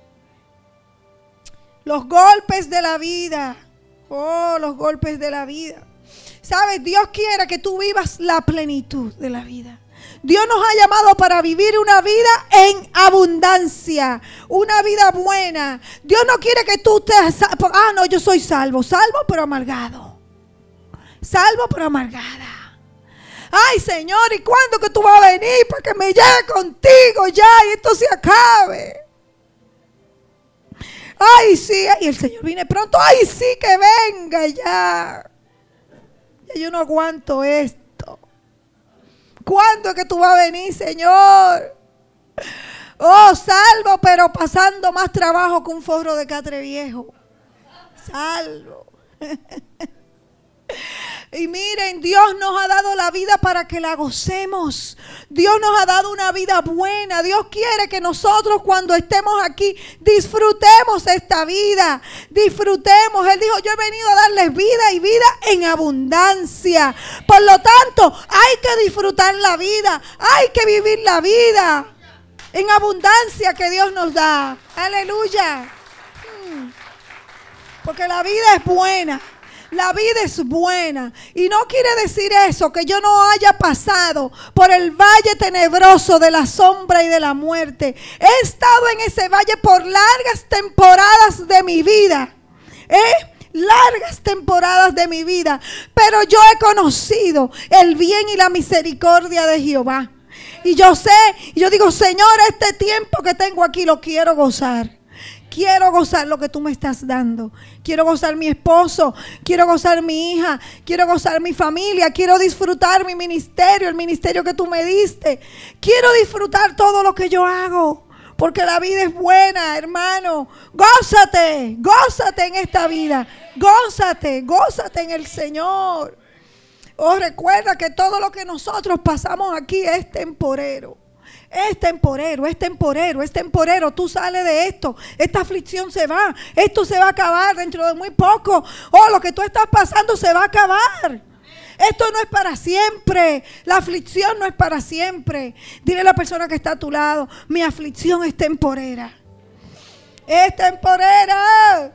Los golpes de la vida. Oh, los golpes de la vida. ¿Sabes? Dios quiere que tú vivas la plenitud de la vida. Dios nos ha llamado para vivir una vida en abundancia, una vida buena. Dios no quiere que tú te... Ah, no, yo soy salvo, salvo pero amargado. Salvo pero amargada. Ay, Señor, ¿y cuándo que tú vas a venir para que me lleve contigo ya y esto se acabe? Ay, sí, y el Señor viene pronto. Ay, sí, que venga ya. Yo no aguanto esto. ¿Cuándo es que tú vas a venir, Señor? Oh, salvo, pero pasando más trabajo que un forro de catre viejo. Salvo. Y miren, Dios nos ha dado la vida para que la gocemos. Dios nos ha dado una vida buena. Dios quiere que nosotros cuando estemos aquí disfrutemos esta vida. Disfrutemos. Él dijo, yo he venido a darles vida y vida en abundancia. Por lo tanto, hay que disfrutar la vida. Hay que vivir la vida en abundancia que Dios nos da. Aleluya. Porque la vida es buena. La vida es buena y no quiere decir eso que yo no haya pasado por el valle tenebroso de la sombra y de la muerte. He estado en ese valle por largas temporadas de mi vida. ¿Eh? Largas temporadas de mi vida. Pero yo he conocido el bien y la misericordia de Jehová. Y yo sé, y yo digo, Señor, este tiempo que tengo aquí lo quiero gozar. Quiero gozar lo que tú me estás dando. Quiero gozar mi esposo. Quiero gozar mi hija. Quiero gozar mi familia. Quiero disfrutar mi ministerio, el ministerio que tú me diste. Quiero disfrutar todo lo que yo hago. Porque la vida es buena, hermano. Gózate, gózate en esta vida. Gózate, gózate en el Señor. Oh, recuerda que todo lo que nosotros pasamos aquí es temporero. Es temporero, es temporero, es temporero. Tú sales de esto, esta aflicción se va, esto se va a acabar dentro de muy poco. Oh, lo que tú estás pasando se va a acabar. Esto no es para siempre. La aflicción no es para siempre. Dile a la persona que está a tu lado, mi aflicción es temporera. Es temporera.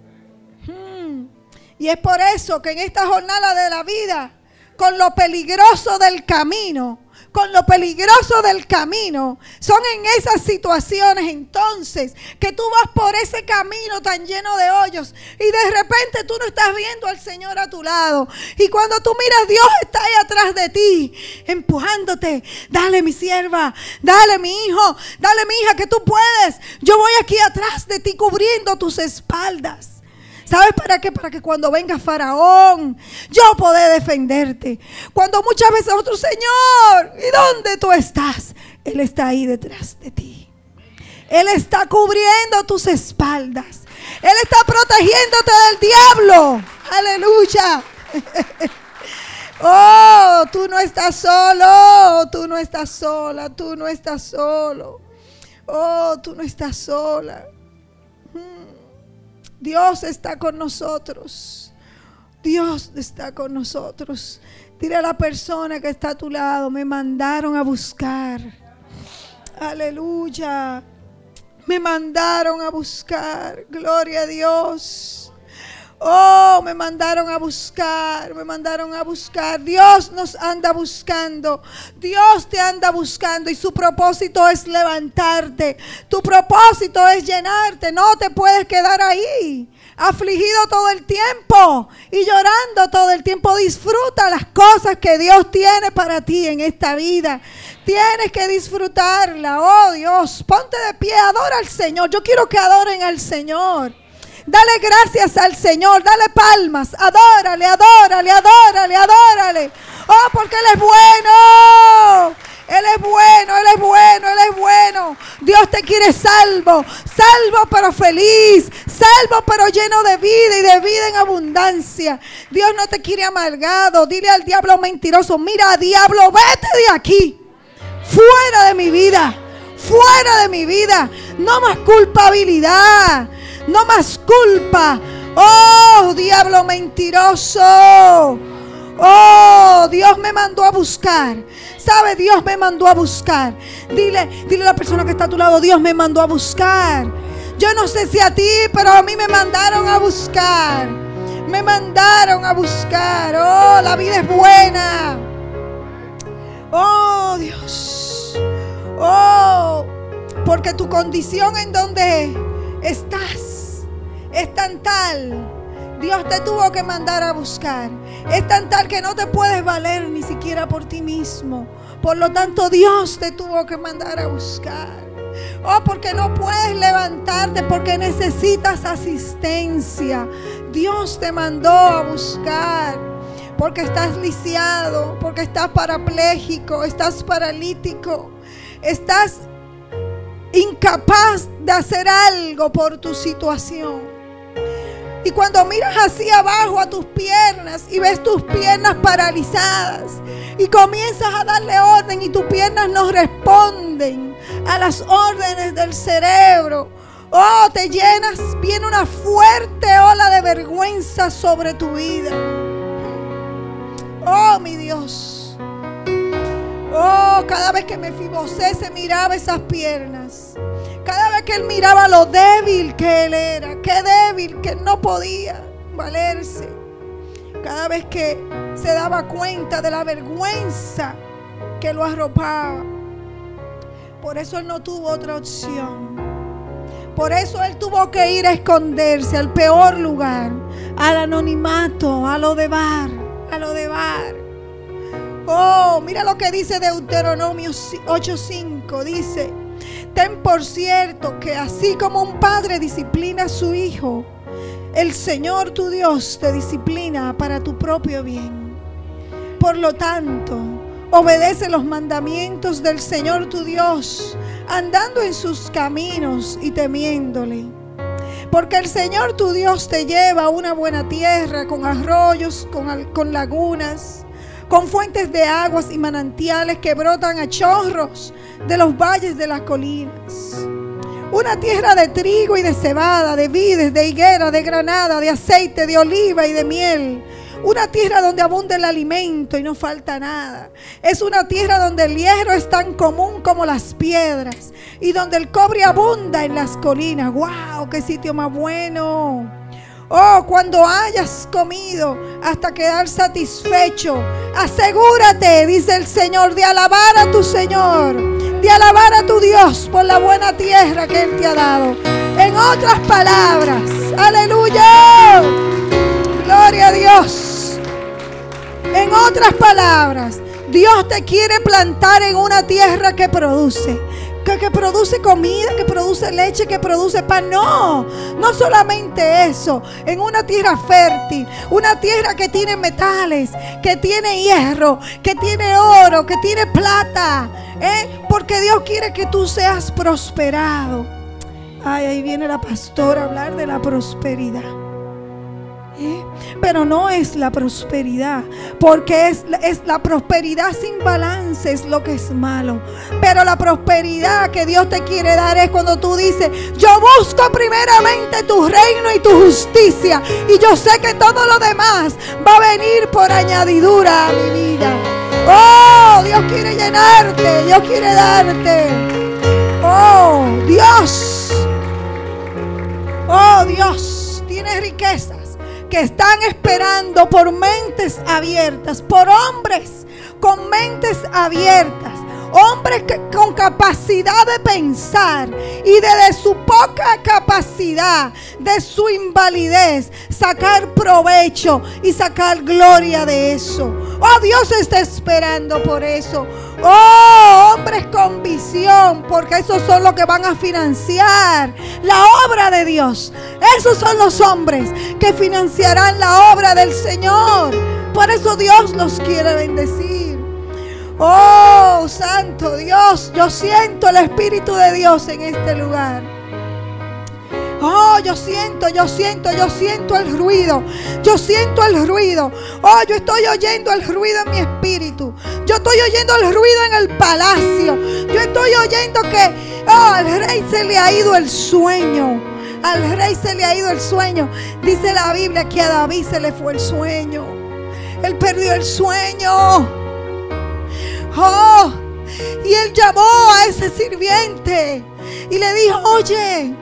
Hmm. Y es por eso que en esta jornada de la vida, con lo peligroso del camino, con lo peligroso del camino, son en esas situaciones entonces que tú vas por ese camino tan lleno de hoyos y de repente tú no estás viendo al Señor a tu lado, y cuando tú miras, Dios está ahí atrás de ti empujándote. Dale, mi sierva, dale, mi hijo, dale, mi hija, que tú puedes. Yo voy aquí atrás de ti cubriendo tus espaldas. ¿Sabes para qué? Para que cuando venga Faraón, yo pueda defenderte. Cuando muchas veces otro, Señor, ¿y dónde tú estás? Él está ahí detrás de ti. Él está cubriendo tus espaldas. Él está protegiéndote del diablo. Aleluya. Oh, tú no estás solo. Tú no estás sola. Tú no estás solo. Oh, tú no estás sola. Dios está con nosotros. Dios está con nosotros. Dile a la persona que está a tu lado, me mandaron a buscar. Aleluya. Me mandaron a buscar. Gloria a Dios. Oh, me mandaron a buscar, me mandaron a buscar. Dios nos anda buscando. Dios te anda buscando y su propósito es levantarte. Tu propósito es llenarte. No te puedes quedar ahí, afligido todo el tiempo y llorando todo el tiempo. Disfruta las cosas que Dios tiene para ti en esta vida. Tienes que disfrutarla. Oh Dios, ponte de pie, adora al Señor. Yo quiero que adoren al Señor. Dale gracias al Señor, dale palmas, adórale, adórale, adórale, adórale. Oh, porque Él es bueno, Él es bueno, Él es bueno, Él es bueno. Dios te quiere salvo, salvo pero feliz, salvo pero lleno de vida y de vida en abundancia. Dios no te quiere amargado. Dile al diablo mentiroso, mira diablo, vete de aquí, fuera de mi vida, fuera de mi vida. No más culpabilidad. No más culpa. Oh, diablo mentiroso. Oh, Dios me mandó a buscar. ¿Sabe? Dios me mandó a buscar. Dile, dile a la persona que está a tu lado, Dios me mandó a buscar. Yo no sé si a ti, pero a mí me mandaron a buscar. Me mandaron a buscar. Oh, la vida es buena. Oh, Dios. Oh, porque tu condición en donde estás es tan tal, Dios te tuvo que mandar a buscar. Es tan tal que no te puedes valer ni siquiera por ti mismo. Por lo tanto, Dios te tuvo que mandar a buscar. Oh, porque no puedes levantarte, porque necesitas asistencia. Dios te mandó a buscar. Porque estás lisiado, porque estás parapléjico, estás paralítico, estás incapaz de hacer algo por tu situación. Y cuando miras hacia abajo a tus piernas y ves tus piernas paralizadas y comienzas a darle orden y tus piernas no responden a las órdenes del cerebro, oh, te llenas, viene una fuerte ola de vergüenza sobre tu vida. Oh, mi Dios. Oh, cada vez que Mefibosé se miraba esas piernas, cada vez que él miraba lo débil que él era, qué débil, que no podía valerse, cada vez que se daba cuenta de la vergüenza que lo arropaba, por eso él no tuvo otra opción. Por eso él tuvo que ir a esconderse al peor lugar, al anonimato, a lo de bar, a lo de bar. Oh, mira lo que dice Deuteronomio ocho cinco. Dice: ten por cierto que así como un padre disciplina a su hijo, el Señor tu Dios te disciplina para tu propio bien. Por lo tanto, obedece los mandamientos del Señor tu Dios, andando en sus caminos y temiéndole. Porque el Señor tu Dios te lleva a una buena tierra, con arroyos, con, con lagunas, con fuentes de aguas y manantiales que brotan a chorros de los valles de las colinas. Una tierra de trigo y de cebada, de vides, de higuera, de granada, de aceite, de oliva y de miel. Una tierra donde abunda el alimento y no falta nada. Es una tierra donde el hierro es tan común como las piedras y donde el cobre abunda en las colinas. ¡Wow! ¡Qué sitio más bueno! Oh, cuando hayas comido hasta quedar satisfecho, asegúrate, dice el Señor, de alabar a tu Señor, de alabar a tu Dios por la buena tierra que Él te ha dado. En otras palabras, aleluya, gloria a Dios. En otras palabras, Dios te quiere plantar en una tierra que produce. Que, que produce comida, que produce leche, que produce pan. No, no solamente eso. En una tierra fértil, una tierra que tiene metales, que tiene hierro, que tiene oro, que tiene plata, ¿eh? Porque Dios quiere que tú seas prosperado. Ay, ahí viene la pastora a hablar de la prosperidad. ¿Eh? Pero no es la prosperidad, porque es, es la prosperidad sin balance, es lo que es malo. Pero la prosperidad que Dios te quiere dar es cuando tú dices: yo busco primeramente tu reino y tu justicia, y yo sé que todo lo demás va a venir por añadidura a mi vida. Oh, Dios quiere llenarte, Dios quiere darte. Oh, Dios. Oh, Dios, tienes riquezas que están esperando por mentes abiertas, por hombres con mentes abiertas, hombres que, con capacidad de pensar y de, de su poca capacidad, de su invalidez, sacar provecho y sacar gloria de eso. Oh, Dios está esperando por eso. Oh, hombres con visión, porque esos son los que van a financiar la obra de Dios. Esos son los hombres que financiarán la obra del Señor. Por eso Dios los quiere bendecir. Oh, santo Dios, yo siento el Espíritu de Dios en este lugar. Oh, yo siento, yo siento, yo siento el ruido. Yo siento el ruido. Oh, yo estoy oyendo el ruido en mi espíritu. Yo estoy oyendo el ruido en el palacio. Yo estoy oyendo que, oh, al rey se le ha ido el sueño. Al rey se le ha ido el sueño. Dice la Biblia que a David se le fue el sueño. Él perdió el sueño. Oh, y él llamó a ese sirviente y le dijo: oye,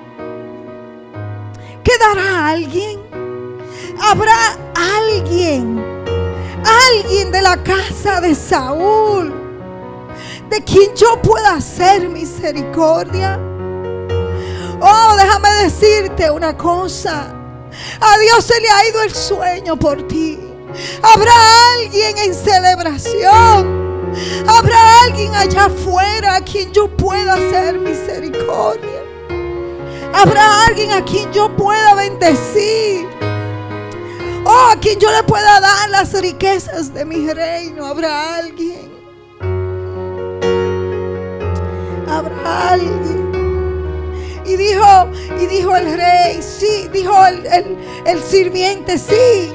¿quedará alguien? ¿Habrá alguien? Alguien de la casa de Saúl de quien yo pueda hacer misericordia. Oh, déjame decirte una cosa. A Dios se le ha ido el sueño por ti. Habrá alguien en celebración. Habrá alguien allá afuera a quien yo pueda hacer misericordia. Habrá alguien a quien yo pueda bendecir. Oh, a quien yo le pueda dar las riquezas de mi reino. Habrá alguien. Habrá alguien. Y dijo, y dijo el rey, sí, dijo el, el, el sirviente, sí.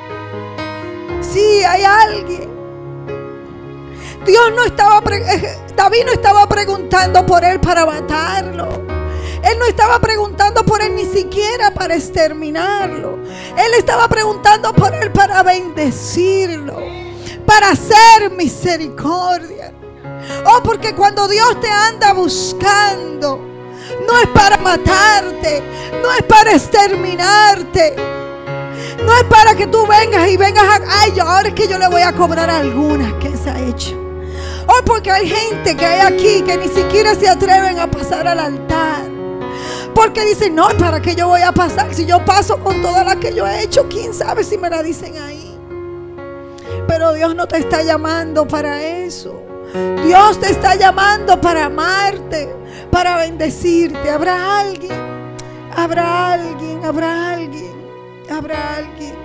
Sí, hay alguien. Dios no estaba, David no estaba preguntando por él para matarlo. Él no estaba preguntando por él ni siquiera para exterminarlo. Él estaba preguntando por él para bendecirlo, para hacer misericordia. Oh, porque cuando Dios te anda buscando, no es para matarte, no es para exterminarte, no es para que tú vengas y vengas a, ay, ahora es que yo le voy a cobrar algunas que se ha hecho. Oh, porque hay gente que hay aquí que ni siquiera se atreven a pasar al altar. Porque dicen, no, ¿para qué yo voy a pasar? Si yo paso con todas las que yo he hecho, quién sabe si me la dicen ahí. Pero Dios no te está llamando para eso. Dios te está llamando para amarte, para bendecirte. Habrá alguien, habrá alguien, habrá alguien, habrá alguien.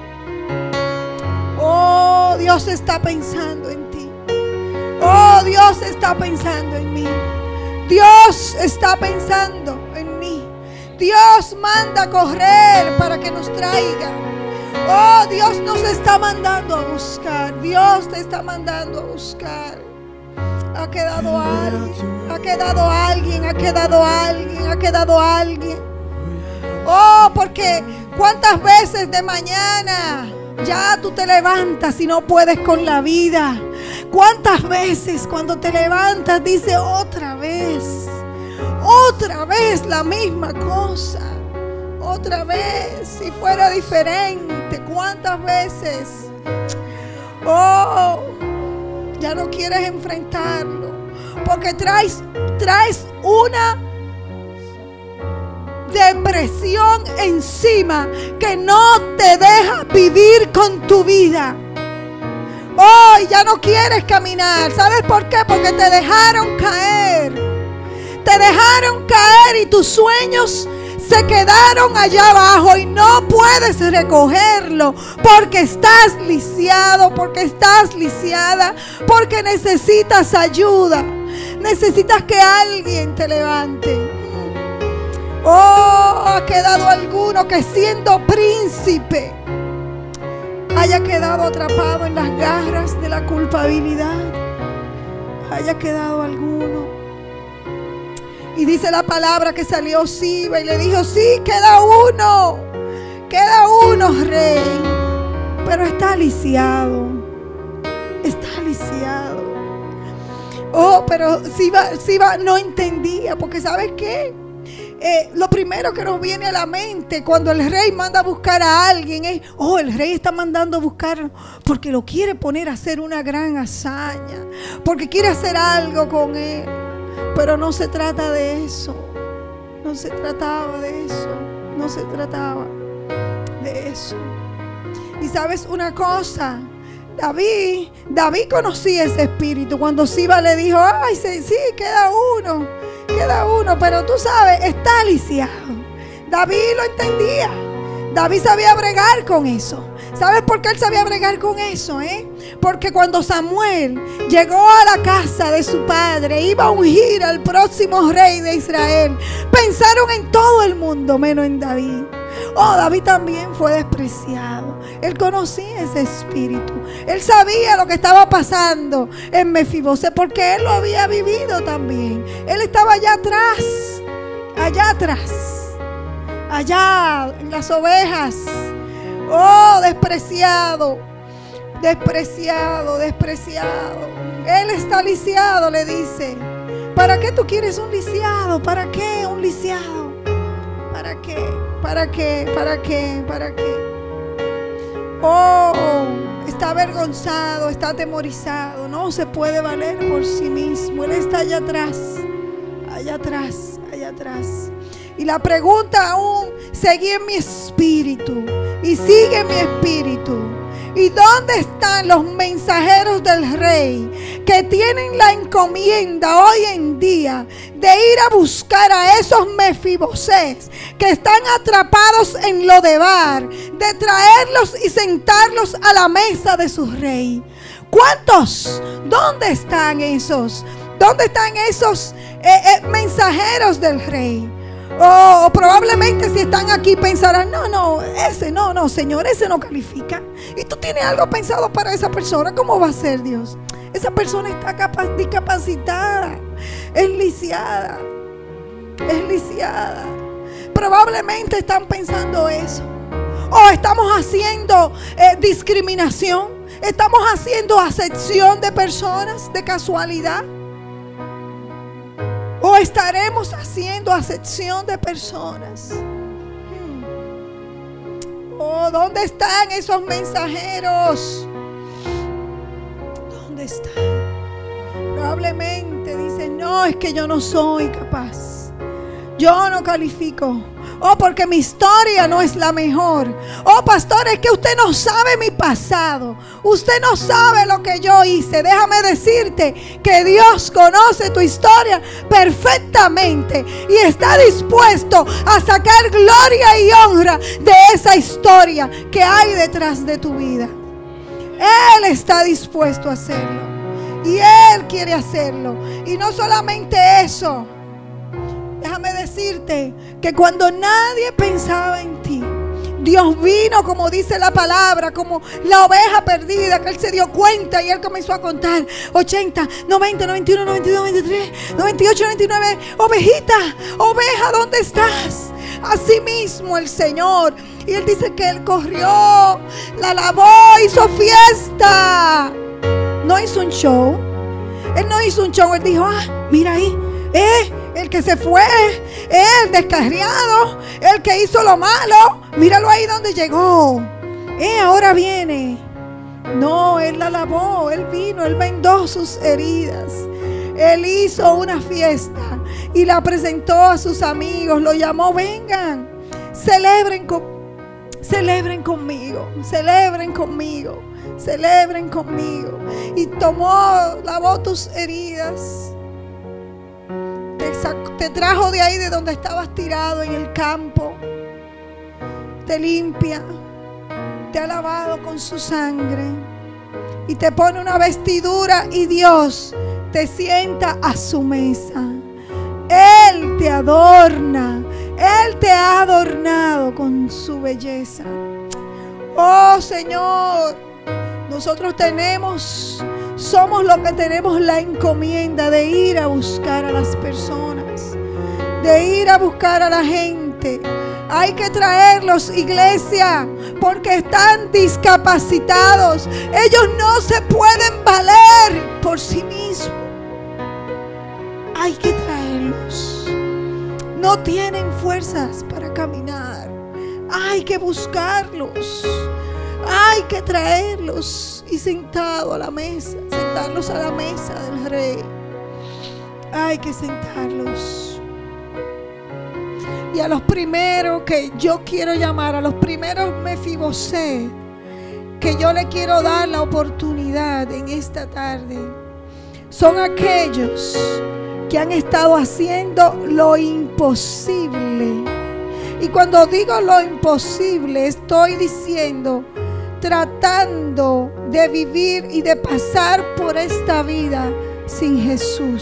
Oh, Dios está pensando en ti. Oh, Dios está pensando en mí. Dios está pensando en mí. Dios manda a correr para que nos traiga. Oh, Dios nos está mandando a buscar. Dios te está mandando a buscar. Ha quedado alguien, ha quedado alguien, ha quedado alguien, ha quedado alguien. Oh, porque cuántas veces de mañana ya tú te levantas y no puedes con la vida. Cuántas veces cuando te levantas dices otra vez, otra vez la misma cosa, otra vez, si fuera diferente. Cuántas veces, oh, ya no quieres enfrentarlo porque traes, traes una depresión encima que no te deja vivir con tu vida. Oh, ya no quieres caminar. ¿Sabes por qué? Porque te dejaron caer. Te dejaron caer y tus sueños se quedaron allá abajo y no puedes recogerlo porque estás lisiado, porque estás lisiada, porque necesitas ayuda. Necesitas que alguien te levante. Oh, ha quedado alguno que siendo príncipe haya quedado atrapado en las garras de la culpabilidad. Haya quedado alguno. Y dice la palabra que salió Siba y le dijo, sí, queda uno, queda uno, rey. Pero está lisiado, está lisiado. Oh, pero Siba, Siba no entendía, porque ¿sabes qué? Eh, lo primero que nos viene a la mente cuando el rey manda a buscar a alguien es, oh, el rey está mandando a buscar porque lo quiere poner a hacer una gran hazaña, porque quiere hacer algo con él. Pero no se trata de eso, no se trataba de eso, no se trataba de eso. Y sabes una cosa, David, David conocía ese espíritu. Cuando Siba le dijo, ay, sí, sí, queda uno, queda uno, pero tú sabes, está lisiado. David lo entendía. David sabía bregar con eso. ¿Sabes por qué él sabía bregar con eso? Eh? Porque cuando Samuel llegó a la casa de su padre, iba a ungir al próximo rey de Israel, pensaron en todo el mundo menos en David. Oh, David también fue despreciado. Él conocía ese espíritu. Él sabía lo que estaba pasando en Mefibosé, porque él lo había vivido también. Él estaba allá atrás, allá atrás, allá en las ovejas. Oh, despreciado, despreciado, despreciado. Él está lisiado, le dice. ¿Para qué tú quieres un lisiado? ¿Para qué un lisiado? ¿Para qué? ¿Para qué? ¿Para qué? ¿Para qué? Oh, está avergonzado, está atemorizado. No se puede valer por sí mismo. Él está allá atrás, allá atrás, allá atrás. Y la pregunta aún seguía en mi espíritu y sigue en mi espíritu. ¿Y dónde están los mensajeros del rey que tienen la encomienda hoy en día de ir a buscar a esos Mefibosés que están atrapados en Lodebar, de traerlos y sentarlos a la mesa de su rey? ¿Cuántos? ¿Dónde están esos? ¿Dónde están esos eh, eh, mensajeros del rey? O oh, probablemente si están aquí pensarán, no, no, ese no, no, Señor, ese no califica. Y tú tienes algo pensado para esa persona. ¿Cómo va a ser, Dios? Esa persona está capa- discapacitada, es lisiada, es lisiada. Probablemente están pensando eso. O estamos haciendo eh, discriminación, estamos haciendo acepción de personas de casualidad. ¿O estaremos haciendo acepción de personas? Hmm. Oh, ¿dónde están esos mensajeros? ¿Dónde están? Probablemente dicen, no, es que yo no soy capaz. Yo no califico. Oh, porque mi historia no es la mejor. Oh, pastor, es que usted no sabe mi pasado. Usted no sabe lo que yo hice. Déjame decirte que Dios conoce tu historia perfectamente y está dispuesto a sacar gloria y honra de esa historia que hay detrás de tu vida. Él está dispuesto a hacerlo y Él quiere hacerlo. Y no solamente eso. Déjame decirte que cuando nadie pensaba en ti, Dios vino, como dice la palabra, como la oveja perdida, que Él se dio cuenta y Él comenzó a contar ochenta, noventa, noventa y uno, noventa y dos, noventa y tres, noventa y ocho, noventa y nueve. Ovejita, oveja, ¿dónde estás? Así mismo el Señor. Y Él dice que Él corrió, la alabó, hizo fiesta. No hizo un show. Él no hizo un show. Él dijo, ah, mira ahí, eh el que se fue, el descarriado, el que hizo lo malo, míralo ahí donde llegó. Eh, ahora viene. No, Él la lavó, Él vino, Él vendó sus heridas. Él hizo una fiesta y la presentó a sus amigos, lo llamó, vengan, celebren, con, celebren conmigo, celebren conmigo, celebren conmigo. Y tomó, lavó tus heridas. Te trajo de ahí de donde estabas tirado en el campo. Te limpia. Te ha lavado con su sangre. Y te pone una vestidura y Dios te sienta a su mesa. Él te adorna. Él te ha adornado con su belleza. Oh Señor, nosotros tenemos... Somos los que tenemos la encomienda de ir a buscar a las personas, de ir a buscar a la gente. Hay que traerlos, iglesia, porque están discapacitados. Ellos no se pueden valer por sí mismos. Hay que traerlos. no tienen fuerzas para caminar. Hay que buscarlos, hay que traerlos y sentado a la mesa, sentarlos a la mesa del Rey. Hay que sentarlos. Y a los primeros que yo quiero llamar, a los primeros Mefibosé, que yo le quiero dar la oportunidad en esta tarde, son aquellos que han estado haciendo lo imposible. Y cuando digo lo imposible, estoy diciendo, tratando de vivir y de pasar por esta vida sin Jesús.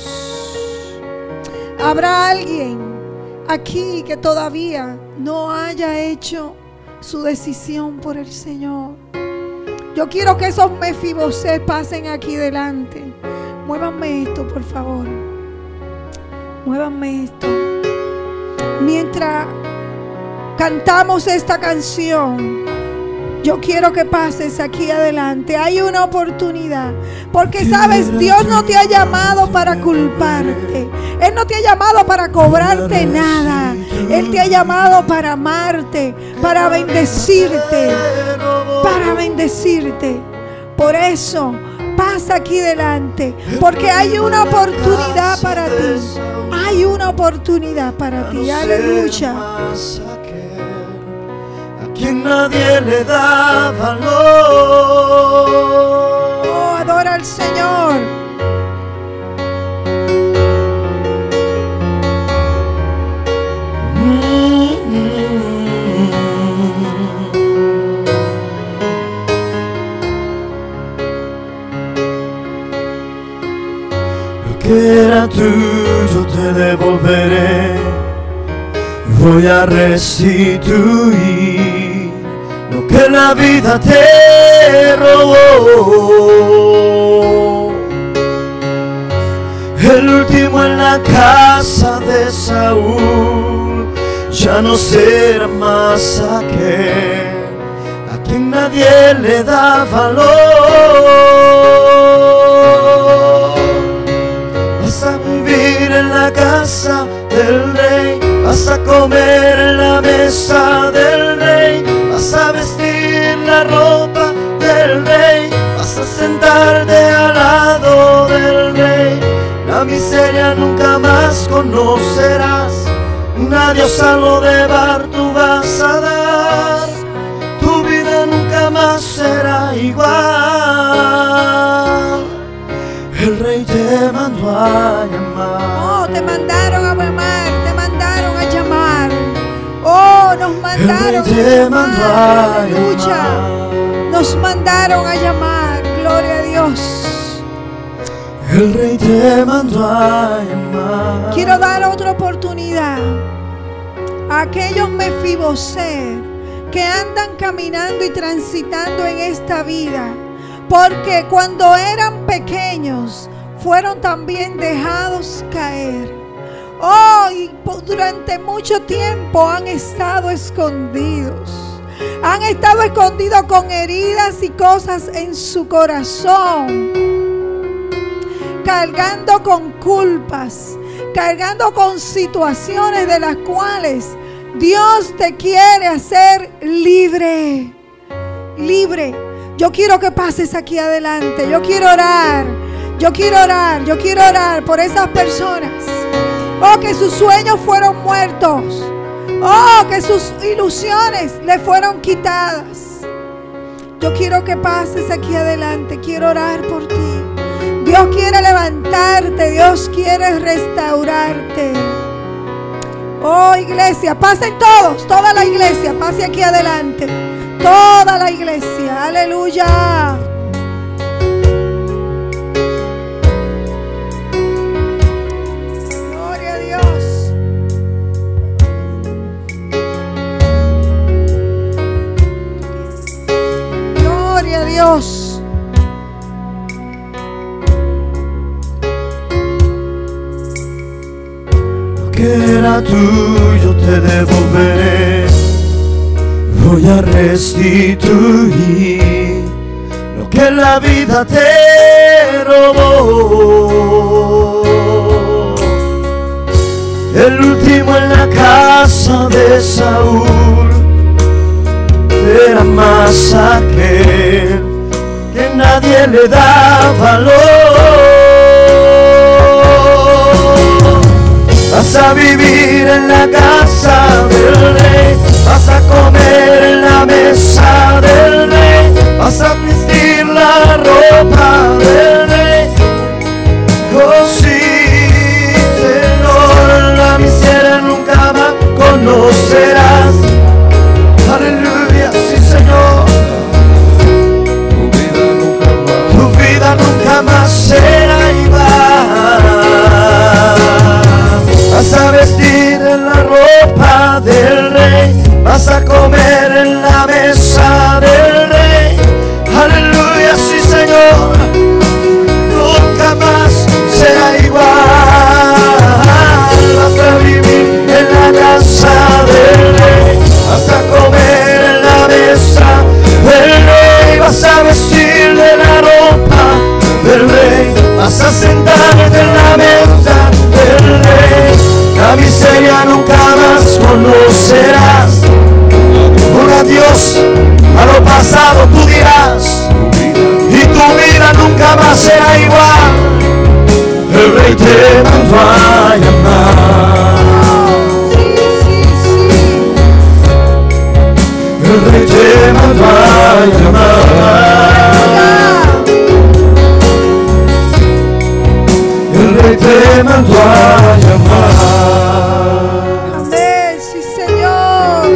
¿Habrá alguien aquí que todavía no haya hecho su decisión por el Señor? Yo quiero que esos Mefibosé pasen aquí delante. Muévanme esto, por favor. Muévanme esto. Mientras cantamos esta canción, yo quiero que pases aquí adelante. Hay una oportunidad. Porque sabes, Dios no te ha llamado para culparte. Él no te ha llamado para cobrarte nada. Él te ha llamado para amarte, para bendecirte, para bendecirte. Por eso, pasa aquí delante. Porque hay una oportunidad para ti. Hay una oportunidad para ti. Aleluya. Quien nadie le da valor. Oh, adora al Señor. Lo que era tuyo te devolveré. Voy a restituir lo que la vida te robó. El último en la casa de Saúl ya no será más aquel a quien nadie le da valor. Vas a vivir en la casa del Rey, vas a comer en la mesa del Rey, vas a vestir la ropa del Rey, vas a sentarte al lado del Rey. La miseria nunca más conocerás, una diosa lo de bar tú vas a dar. Tu vida nunca más será igual. El Rey te mandó a llamar. Oh, te mandaron a llamar, te mandaron a llamar. Oh, nos mandaron a llamar. Aleluya. Nos mandaron a llamar. Gloria a Dios. El Rey te mandó a llamar. Quiero dar otra oportunidad a aquellos Mefibosé que andan caminando y transitando en esta vida, porque cuando eran pequeños fueron también dejados caer. Oh, y durante mucho tiempo han estado escondidos. Han estado escondidos con heridas y cosas en su corazón, cargando con culpas, cargando con situaciones de las cuales Dios te quiere hacer libre. Libre. Yo quiero que pases aquí adelante. Yo quiero orar. Yo quiero orar. Yo quiero orar por esas personas. Oh, que sus sueños fueron muertos. Oh, que sus ilusiones le fueron quitadas. Yo quiero que pases aquí adelante. Quiero orar por ti. Dios quiere levantarte. Dios quiere restaurarte. Oh, iglesia, pasen todos. Toda la iglesia, pase aquí adelante. Toda la iglesia. Aleluya. Gloria a Dios. Gloria a Dios. Lo que era tuyo te devolveré. Voy a restituir lo que la vida te robó. el último en la casa de Saúl. Era más aquel que nadie le da valor. Vas a vivir en la casa del rey, vas a comer en la mesa del rey, vas a vestir la ropa del rey. Oh sí, Señor, la miseria nunca más conocerás. Aleluya, sí, Señor. Tu vida nunca más, tu vida nunca más será igual. Vas a vestir en la ropa del rey, vas a comer en la mesa del rey. Aleluya, sí, Señor. Nunca más será igual. Vas a vivir en la casa del rey, vas a comer en la mesa del rey, vas a vestir de la ropa del rey, vas a sentarte en la mesa del rey. La miseria nunca más conocerás. Un adiós a lo pasado tú dirás, y tu vida nunca más será igual. El rey te mandó a llamar. El rey te mandó a llamar. El rey te mandó a llamar. Amén, sí, Señor.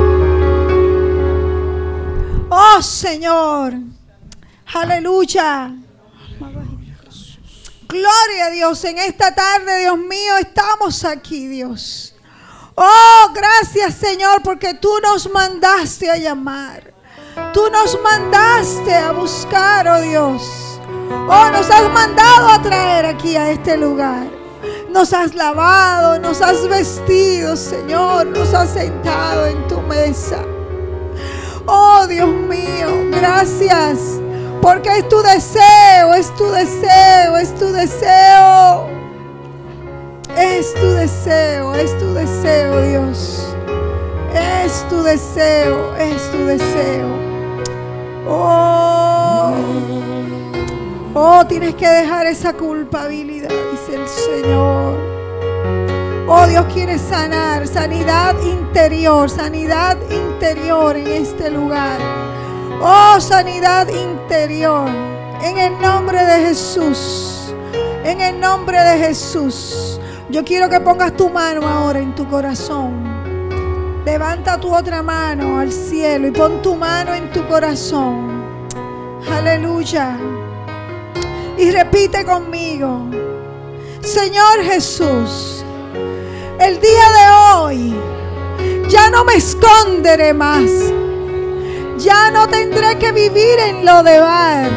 Oh, Señor. Aleluya. Gloria a Dios. En esta tarde, Dios mío, estamos aquí, Dios. Oh, gracias, Señor, porque tú nos mandaste a llamar. Tú nos mandaste a buscar, oh Dios. Oh, nos has mandado a traer aquí a este lugar. Nos has lavado, nos has vestido, Señor. Nos has sentado en tu mesa. Oh, Dios mío, gracias. Porque es tu deseo, es tu deseo, es tu deseo. Es tu deseo, es tu deseo, Dios. Es tu deseo, es tu deseo. Oh, oh, tienes que dejar esa culpabilidad, dice el Señor. Oh, Dios quiere sanar, sanidad interior, sanidad interior en este lugar. Oh, sanidad interior, en el nombre de Jesús, en el nombre de Jesús. Yo quiero que pongas tu mano ahora en tu corazón. Levanta tu otra mano al cielo y pon tu mano en tu corazón. Aleluya. Y repite conmigo: Señor Jesús, el día de hoy ya no me esconderé más. Ya no tendré que vivir en lo de bar.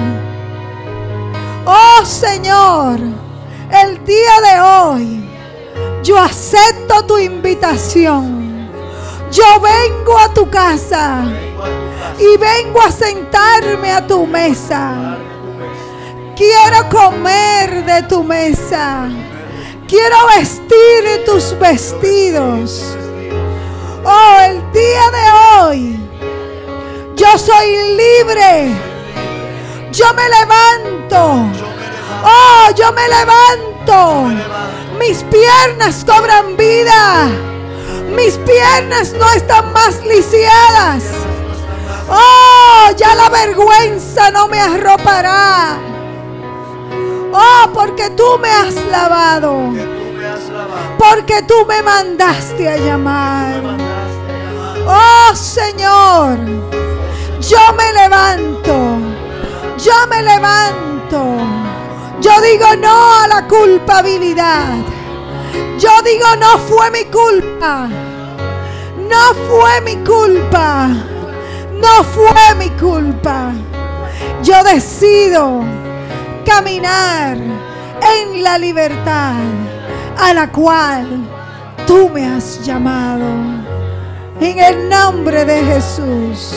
Oh Señor, el día de hoy yo acepto tu invitación. Yo vengo a tu casa y vengo a sentarme a tu mesa. Quiero comer de tu mesa. Quiero vestir tus vestidos. Oh, el día de hoy yo soy libre. Yo me levanto. Oh, yo me levanto. Mis piernas cobran vida. Mis piernas no están más lisiadas. Oh, ya la vergüenza no me arropará. Oh, porque tú me has lavado. Porque tú me mandaste a llamar. Oh, Señor, yo me levanto. Yo me levanto. Yo digo no a la culpabilidad. Yo digo no fue mi culpa. No fue mi culpa. No fue mi culpa. Yo decido caminar en la libertad a la cual tú me has llamado. En el nombre de Jesús.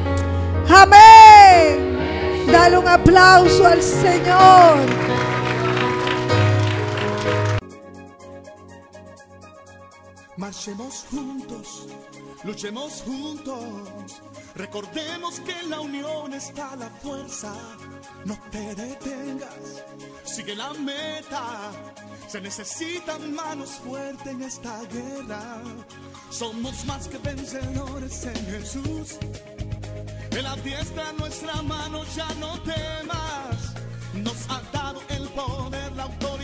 Amén. Dale un aplauso al Señor. . 。 Marchemos juntos, luchemos juntos. Recordemos que en la unión está la fuerza. No te detengas, sigue la meta. Se necesitan manos fuertes en esta guerra. Somos más que vencedores en Jesús. Él adiestra nuestra mano, ya no temas. Nos ha dado el poder, la autoridad.